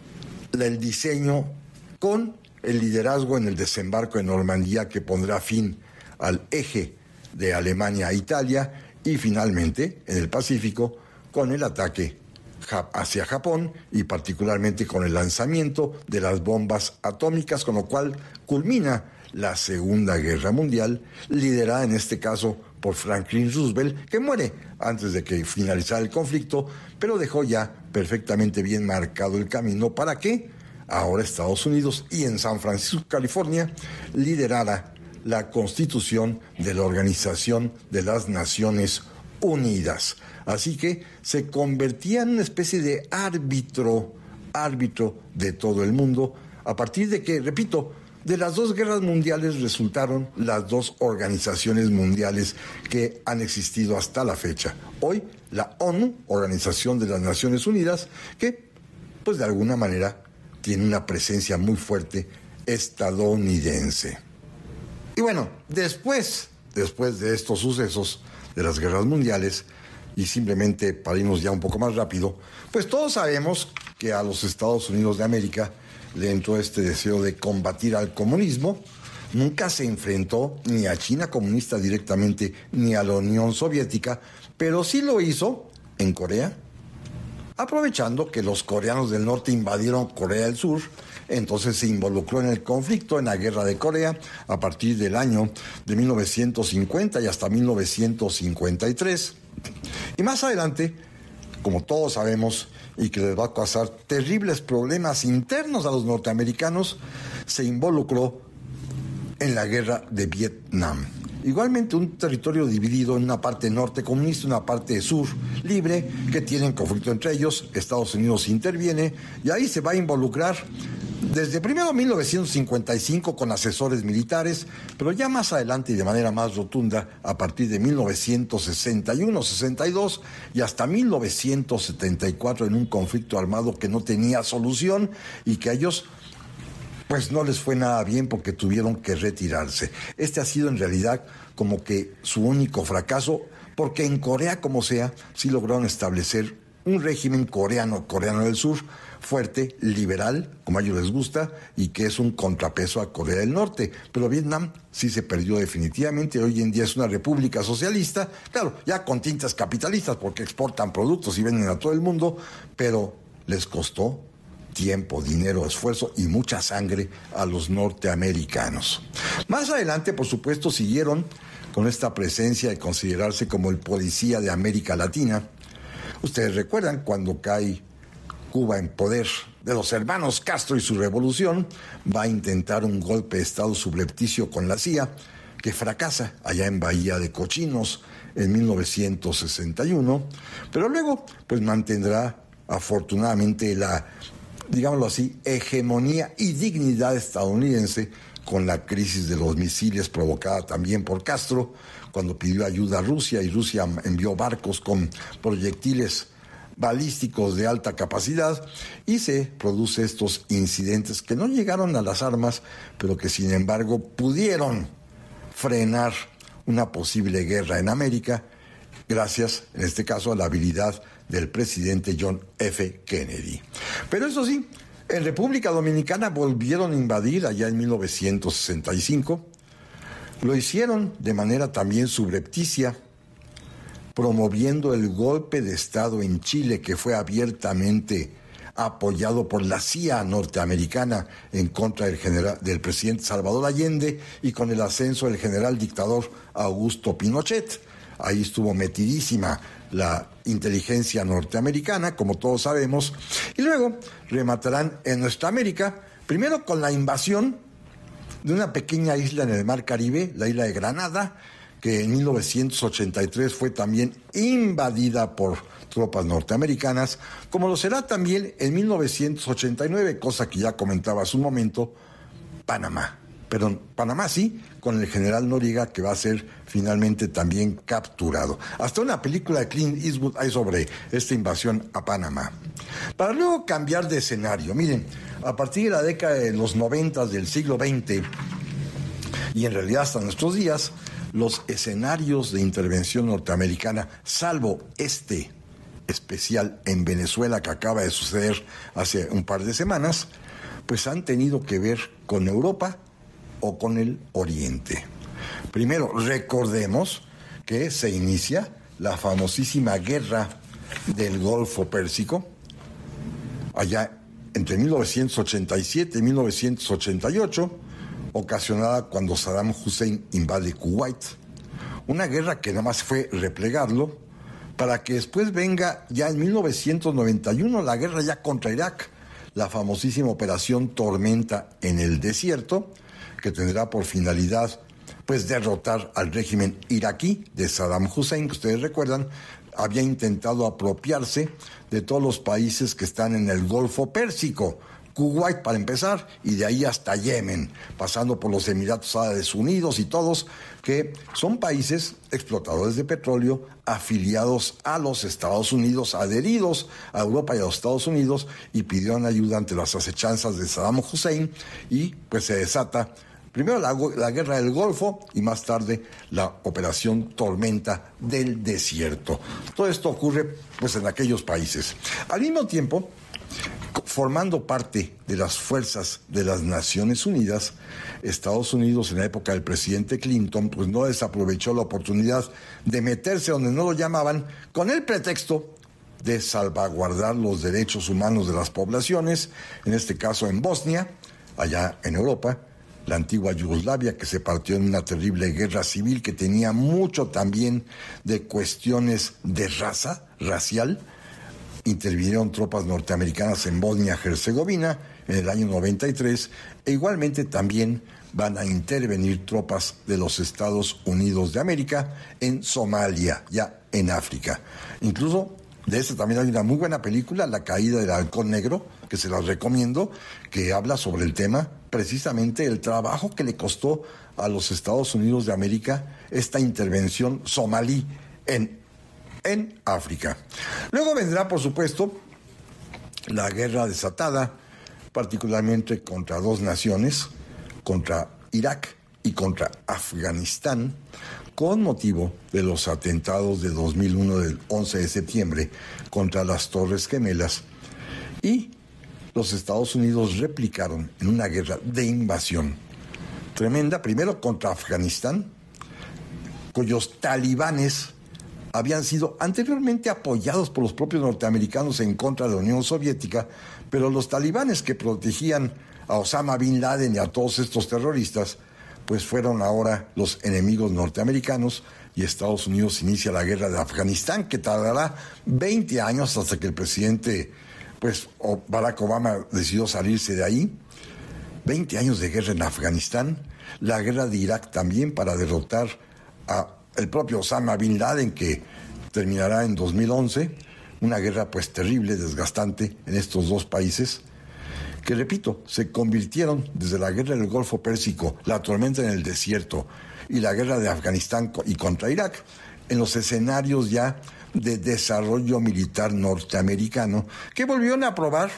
el diseño, con el liderazgo en el desembarco en Normandía que pondrá fin al eje de Alemania a Italia, y finalmente en el Pacífico con el ataque hacia Japón y particularmente con el lanzamiento de las bombas atómicas, con lo cual culmina la Segunda Guerra Mundial, liderada en este caso por Franklin Roosevelt, que muere antes de que finalizara el conflicto, pero dejó ya perfectamente bien marcado el camino para que ahora Estados Unidos y en San Francisco, California, liderara la constitución de la Organización de las Naciones Unidas. Así que se convertía en una especie de árbitro, árbitro de todo el mundo, a partir de que, repito, de las dos guerras mundiales resultaron las dos organizaciones mundiales que han existido hasta la fecha. Hoy, la ONU, Organización de las Naciones Unidas, que pues de alguna manera tiene una presencia muy fuerte estadounidense. Y bueno, después, después de estos sucesos de las guerras mundiales, y simplemente para irnos ya un poco más rápido, pues todos sabemos que a los Estados Unidos de América le entró este deseo de combatir al comunismo. Nunca se enfrentó ni a China comunista directamente, ni a la Unión Soviética, pero sí lo hizo en Corea, aprovechando que los coreanos del norte invadieron Corea del Sur. Entonces se involucró en el conflicto, en la guerra de Corea, a partir del año de mil novecientos cincuenta y hasta mil novecientos cincuenta y tres. Y más adelante, como todos sabemos, y que les va a causar terribles problemas internos a los norteamericanos, se involucró en la guerra de Vietnam. Igualmente un territorio dividido en una parte norte comunista y una parte sur libre, que tienen conflicto entre ellos. Estados Unidos interviene y ahí se va a involucrar desde primero mil novecientos cincuenta y cinco con asesores militares, pero ya más adelante y de manera más rotunda a partir de mil novecientos sesenta y uno sesenta y dos y hasta mil novecientos setenta y cuatro en un conflicto armado que no tenía solución y que a ellos pues no les fue nada bien porque tuvieron que retirarse. Este ha sido en realidad como que su único fracaso, porque en Corea, como sea, sí lograron establecer un régimen coreano, coreano del sur, fuerte, liberal, como a ellos les gusta, y que es un contrapeso a Corea del Norte. Pero Vietnam sí se perdió definitivamente. Hoy en día es una república socialista, claro, ya con tintas capitalistas, porque exportan productos y venden a todo el mundo, pero les costó tiempo, dinero, esfuerzo y mucha sangre a los norteamericanos. Más adelante, por supuesto, siguieron con esta presencia de considerarse como el policía de América Latina. Ustedes recuerdan cuando cae Cuba en poder de los hermanos Castro y su revolución, va a intentar un golpe de Estado subrepticio con la C I A, que fracasa allá en Bahía de Cochinos en mil novecientos sesenta y uno, pero luego pues mantendrá afortunadamente la, digámoslo así, hegemonía y dignidad estadounidense con la crisis de los misiles provocada también por Castro, cuando pidió ayuda a Rusia y Rusia envió barcos con proyectiles balísticos de alta capacidad y se produce estos incidentes que no llegaron a las armas, pero que sin embargo pudieron frenar una posible guerra en América, gracias en este caso a la habilidad del presidente John F. Kennedy. Pero eso sí, en República Dominicana volvieron a invadir allá en mil novecientos sesenta y cinco, lo hicieron de manera también subrepticia, promoviendo el golpe de Estado en Chile, que fue abiertamente apoyado por la C I A norteamericana en contra del, general, del presidente Salvador Allende y con el ascenso del general dictador Augusto Pinochet. Ahí estuvo metidísima la inteligencia norteamericana, como todos sabemos, y luego rematarán en nuestra América, primero con la invasión de una pequeña isla en el Mar Caribe, la isla de Granada, que en mil novecientos ochenta y tres fue también invadida por tropas norteamericanas, como lo será también en mil novecientos ochenta y nueve, cosa que ya comentaba hace un momento, Panamá. Perdón, Panamá sí, con el general Noriega, que va a ser finalmente también capturado. Hasta una película de Clint Eastwood hay sobre esta invasión a Panamá. Para luego cambiar de escenario, miren, a partir de la década de los noventas del siglo veinte, y en realidad hasta nuestros días, los escenarios de intervención norteamericana, salvo este especial en Venezuela que acaba de suceder hace un par de semanas, pues han tenido que ver con Europa o con el Oriente. Primero, recordemos que se inicia la famosísima guerra del Golfo Pérsico, allá entre mil novecientos ochenta y siete y mil novecientos ochenta y ocho, ocasionada cuando Saddam Hussein invade Kuwait. Una guerra que nada más fue replegarlo para que después venga ya en mil novecientos noventa y uno la guerra ya contra Irak, la famosísima operación Tormenta en el desierto, que tendrá por finalidad pues derrotar al régimen iraquí de Saddam Hussein, que ustedes recuerdan había intentado apropiarse de todos los países que están en el Golfo Pérsico, Kuwait para empezar, y de ahí hasta Yemen, pasando por los Emiratos Árabes Unidos y todos, que son países explotadores de petróleo, afiliados a los Estados Unidos, adheridos a Europa y a los Estados Unidos, y pidieron ayuda ante las acechanzas de Saddam Hussein, y pues se desata primero la, la guerra del Golfo y más tarde la operación Tormenta del Desierto. Todo esto ocurre pues en aquellos países. Al mismo tiempo, formando parte de las fuerzas de las Naciones Unidas, Estados Unidos en la época del presidente Clinton pues no desaprovechó la oportunidad de meterse donde no lo llamaban, con el pretexto de salvaguardar los derechos humanos de las poblaciones, en este caso en Bosnia, allá en Europa, la antigua Yugoslavia, que se partió en una terrible guerra civil que tenía mucho también de cuestiones de raza, racial. Intervinieron tropas norteamericanas en Bosnia-Herzegovina en el año noventa y tres, e igualmente también van a intervenir tropas de los Estados Unidos de América en Somalia, ya en África. Incluso de esta también hay una muy buena película, La caída del halcón negro, que se las recomiendo, que habla sobre el tema, precisamente el trabajo que le costó a los Estados Unidos de América esta intervención somalí en, en África. Luego vendrá, por supuesto, la guerra desatada, particularmente contra dos naciones, contra Irak y contra Afganistán, con motivo de los atentados de dos mil uno del once de septiembre contra las Torres Gemelas, y los Estados Unidos replicaron en una guerra de invasión tremenda, primero contra Afganistán, cuyos talibanes habían sido anteriormente apoyados por los propios norteamericanos en contra de la Unión Soviética, pero los talibanes que protegían a Osama Bin Laden y a todos estos terroristas pues fueron ahora los enemigos norteamericanos, y Estados Unidos inicia la guerra de Afganistán, que tardará veinte años hasta que el presidente, pues Barack Obama, decidió salirse de ahí. veinte años de guerra en Afganistán, la guerra de Irak también para derrotar a el propio Osama Bin Laden, que terminará en dos mil once, una guerra pues terrible, desgastante en estos dos países, que repito, se convirtieron desde la guerra del Golfo Pérsico, la tormenta en el desierto y la guerra de Afganistán y contra Irak, en los escenarios ya de desarrollo militar norteamericano, que volvieron a probar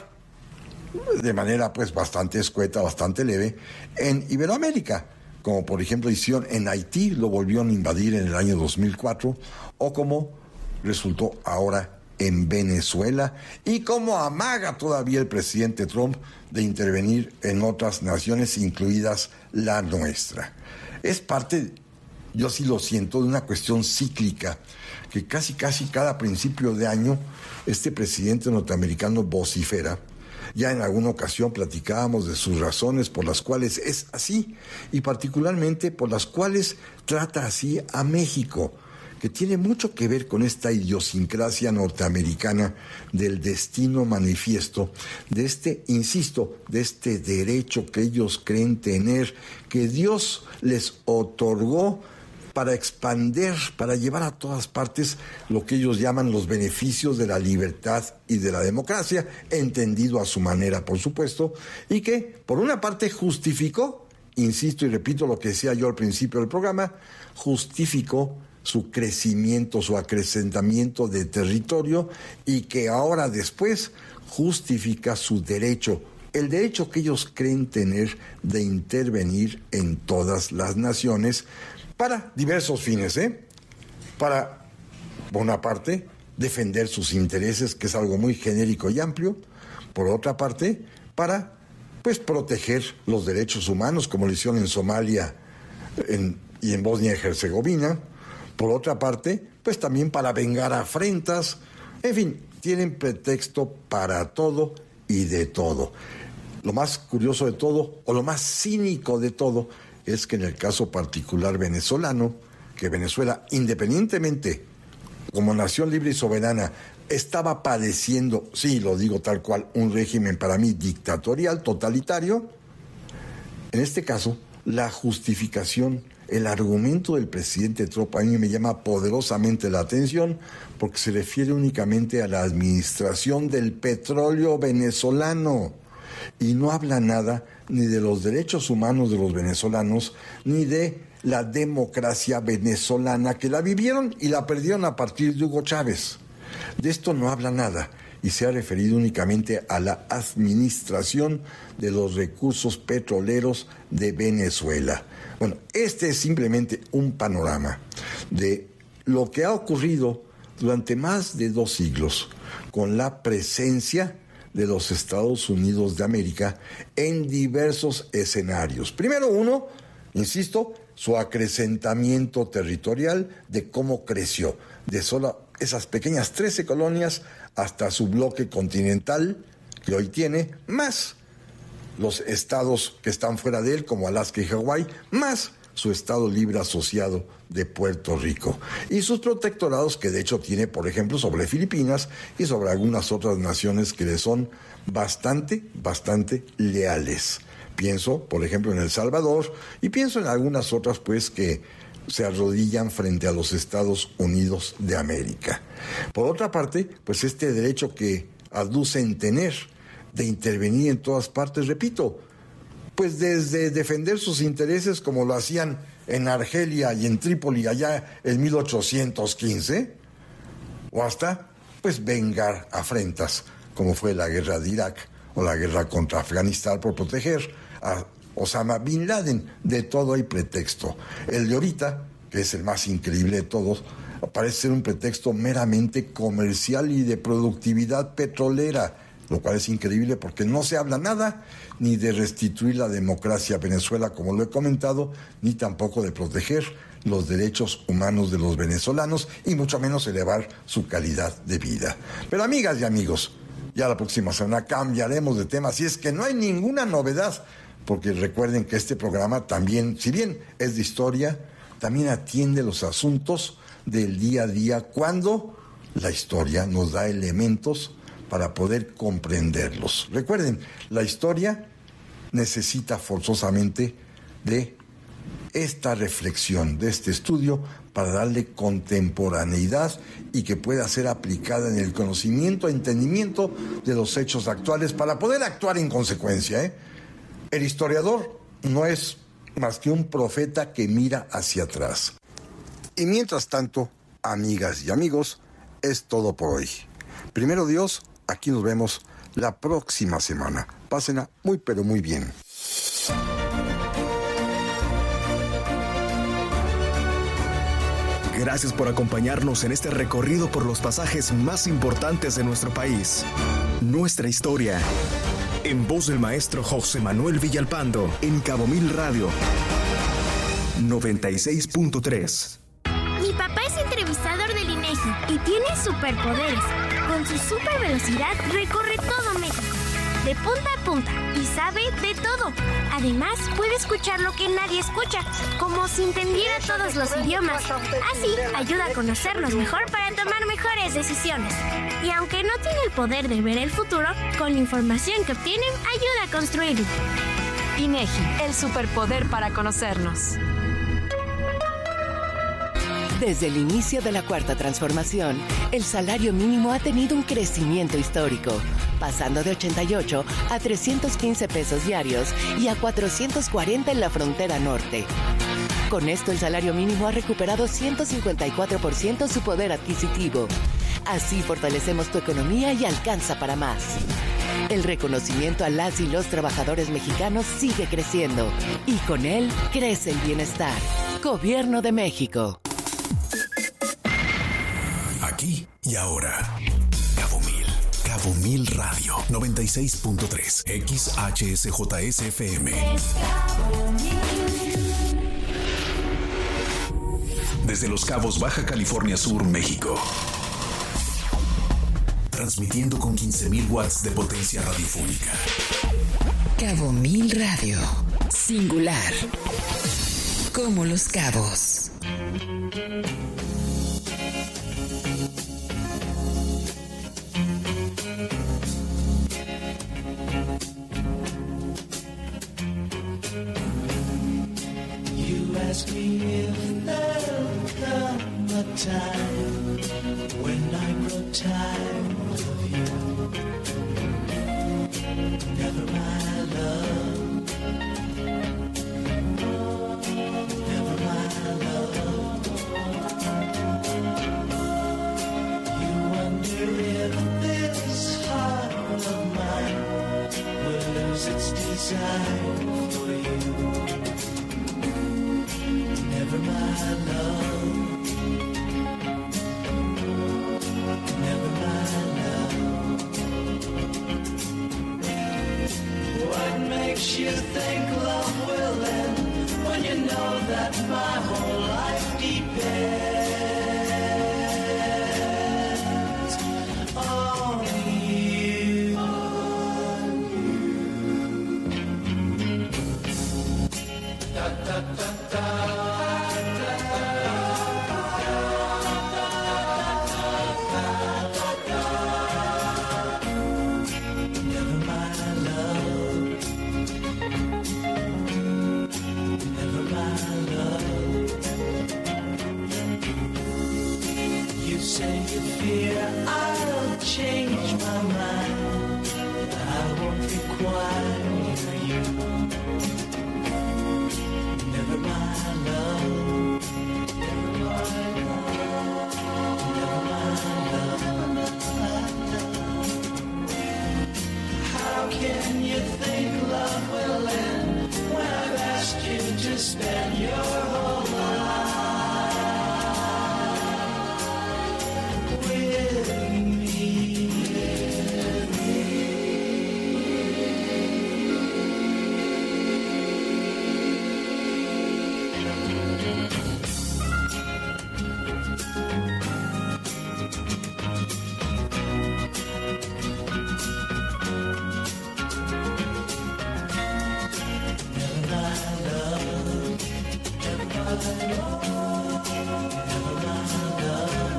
de manera pues bastante escueta, bastante leve, en Iberoamérica, como por ejemplo hicieron en Haití, lo volvieron a invadir en el año dos mil cuatro, o como resultó ahora en Venezuela, y como amaga todavía el presidente Trump de intervenir en otras naciones, incluidas la nuestra. Es parte, yo sí lo siento, de una cuestión cíclica, que casi casi cada principio de año este presidente norteamericano vocifera. Ya en alguna ocasión platicábamos de sus razones por las cuales es así, y particularmente por las cuales trata así a México, que tiene mucho que ver con esta idiosincrasia norteamericana del destino manifiesto, de este, insisto, de este derecho que ellos creen tener, que Dios les otorgó para expander, para llevar a todas partes lo que ellos llaman los beneficios de la libertad y de la democracia, entendido a su manera, por supuesto, y que, por una parte, justificó, insisto y repito lo que decía yo al principio del programa, justificó su crecimiento, su acrecentamiento de territorio, y que ahora después justifica su derecho, el derecho que ellos creen tener de intervenir en todas las naciones para diversos fines, ¿eh? Para, por una parte, defender sus intereses, que es algo muy genérico y amplio, por otra parte, para, pues, proteger los derechos humanos, como lo hicieron en Somalia en, y en Bosnia y Herzegovina. Por otra parte, pues también para vengar afrentas. En fin, tienen pretexto para todo y de todo. Lo más curioso de todo, o lo más cínico de todo, es que en el caso particular venezolano, que Venezuela, independientemente, como nación libre y soberana, estaba padeciendo, sí, lo digo tal cual, un régimen para mí dictatorial, totalitario. En este caso, la justificación, el argumento del presidente Trump a mí me llama poderosamente la atención, porque se refiere únicamente a la administración del petróleo venezolano. y no habla nada ni de los derechos humanos de los venezolanos, ni de la democracia venezolana, que la vivieron y la perdieron a partir de Hugo Chávez. De esto no habla nada y se ha referido únicamente a la administración de los recursos petroleros de Venezuela. Bueno, este es simplemente un panorama de lo que ha ocurrido durante más de dos siglos con la presencia de los Estados Unidos de América en diversos escenarios. Primero uno, insisto, su acrecentamiento territorial, de cómo creció, de solo esas pequeñas trece colonias hasta su bloque continental que hoy tiene, más los estados que están fuera de él, como Alaska y Hawái, más su estado libre asociado de Puerto Rico. Y sus protectorados, que de hecho tiene, por ejemplo, sobre Filipinas y sobre algunas otras naciones que le son bastante, bastante leales. Pienso, por ejemplo, en El Salvador, y pienso en algunas otras, pues, que se arrodillan frente a los Estados Unidos de América. Por otra parte, pues este derecho que aducen tener de intervenir en todas partes, repito, pues desde defender sus intereses como lo hacían en Argelia y en Trípoli allá en mil ochocientos quince, o hasta pues vengar afrentas como fue la guerra de Irak o la guerra contra Afganistán por proteger a Osama Bin Laden. De todo hay pretexto. El de ahorita, que es el más increíble de todos, parece ser un pretexto meramente comercial y de productividad petrolera, lo cual es increíble porque no se habla nada ni de restituir la democracia a Venezuela, como lo he comentado, ni tampoco de proteger los derechos humanos de los venezolanos y mucho menos elevar su calidad de vida. Pero amigas y amigos, ya la próxima semana cambiaremos de tema, si es que no hay ninguna novedad, porque recuerden que este programa también, si bien es de historia, también atiende los asuntos del día a día cuando la historia nos da elementos para poder comprenderlos. Recuerden, la historia necesita forzosamente de esta reflexión, de este estudio, para darle contemporaneidad y que pueda ser aplicada en el conocimiento, entendimiento de los hechos actuales para poder actuar en consecuencia, ¿eh? El historiador no es más que un profeta que mira hacia atrás. Y mientras tanto, amigas y amigos, es todo por hoy. Primero Dios, aquí nos vemos la próxima semana. Pásenla muy pero muy bien. Gracias por acompañarnos en este recorrido por los pasajes más importantes de nuestro país. Nuestra historia. En voz del maestro José Manuel Villalpando, en Cabo Mil Radio. noventa y seis punto tres. Mi papá es entrevistador del INEGI y tiene superpoderes. Con su super velocidad recorre todo México, de punta a punta, y sabe de todo. Además, puede escuchar lo que nadie escucha, como si entendiera todos los idiomas. Así, ayuda a conocernos mejor para tomar mejores decisiones. Y aunque no tiene el poder de ver el futuro, con la información que obtiene, ayuda a construirlo. INEGI, el superpoder para conocernos. Desde el inicio de la Cuarta Transformación, el salario mínimo ha tenido un crecimiento histórico, pasando de ochenta y ocho a trescientos quince pesos diarios y a cuatrocientos cuarenta en la frontera norte. Con esto, el salario mínimo ha recuperado ciento cincuenta y cuatro por ciento su poder adquisitivo. Así fortalecemos tu economía y alcanza para más. El reconocimiento a las y los trabajadores mexicanos sigue creciendo y con él crece el bienestar. Gobierno de México. Aquí y ahora. Cabo Mil. Cabo Mil Radio. noventa y seis punto tres. X H S J S F M. Desde Los Cabos, Baja California Sur, México. Transmitiendo con quince mil watts de potencia radiofónica. Cabo Mil Radio. Singular. Como Los Cabos. Ask me if there'll come a time when I grow tired of you. Never mind. 'cause it's designed for you. Never my love, never my love. What makes you think love will end when you know that my whole life depends on you, on you. Da, da, da, da. Say you fear I'll change my mind, I won't require you. Never my love, never my love, never my love. How can you think love will end when I've asked you to spend your whole life with me, with me? Never my love, never my love, never my love.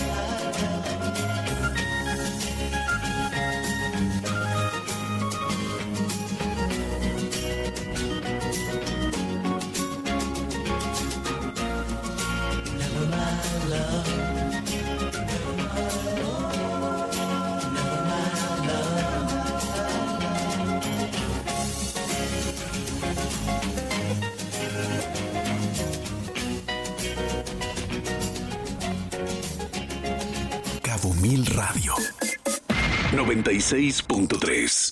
Cabo Mil Radio noventa y seis punto tres.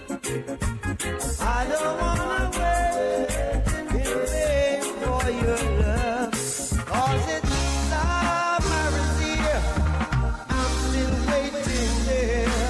I don't wanna wait in vain for your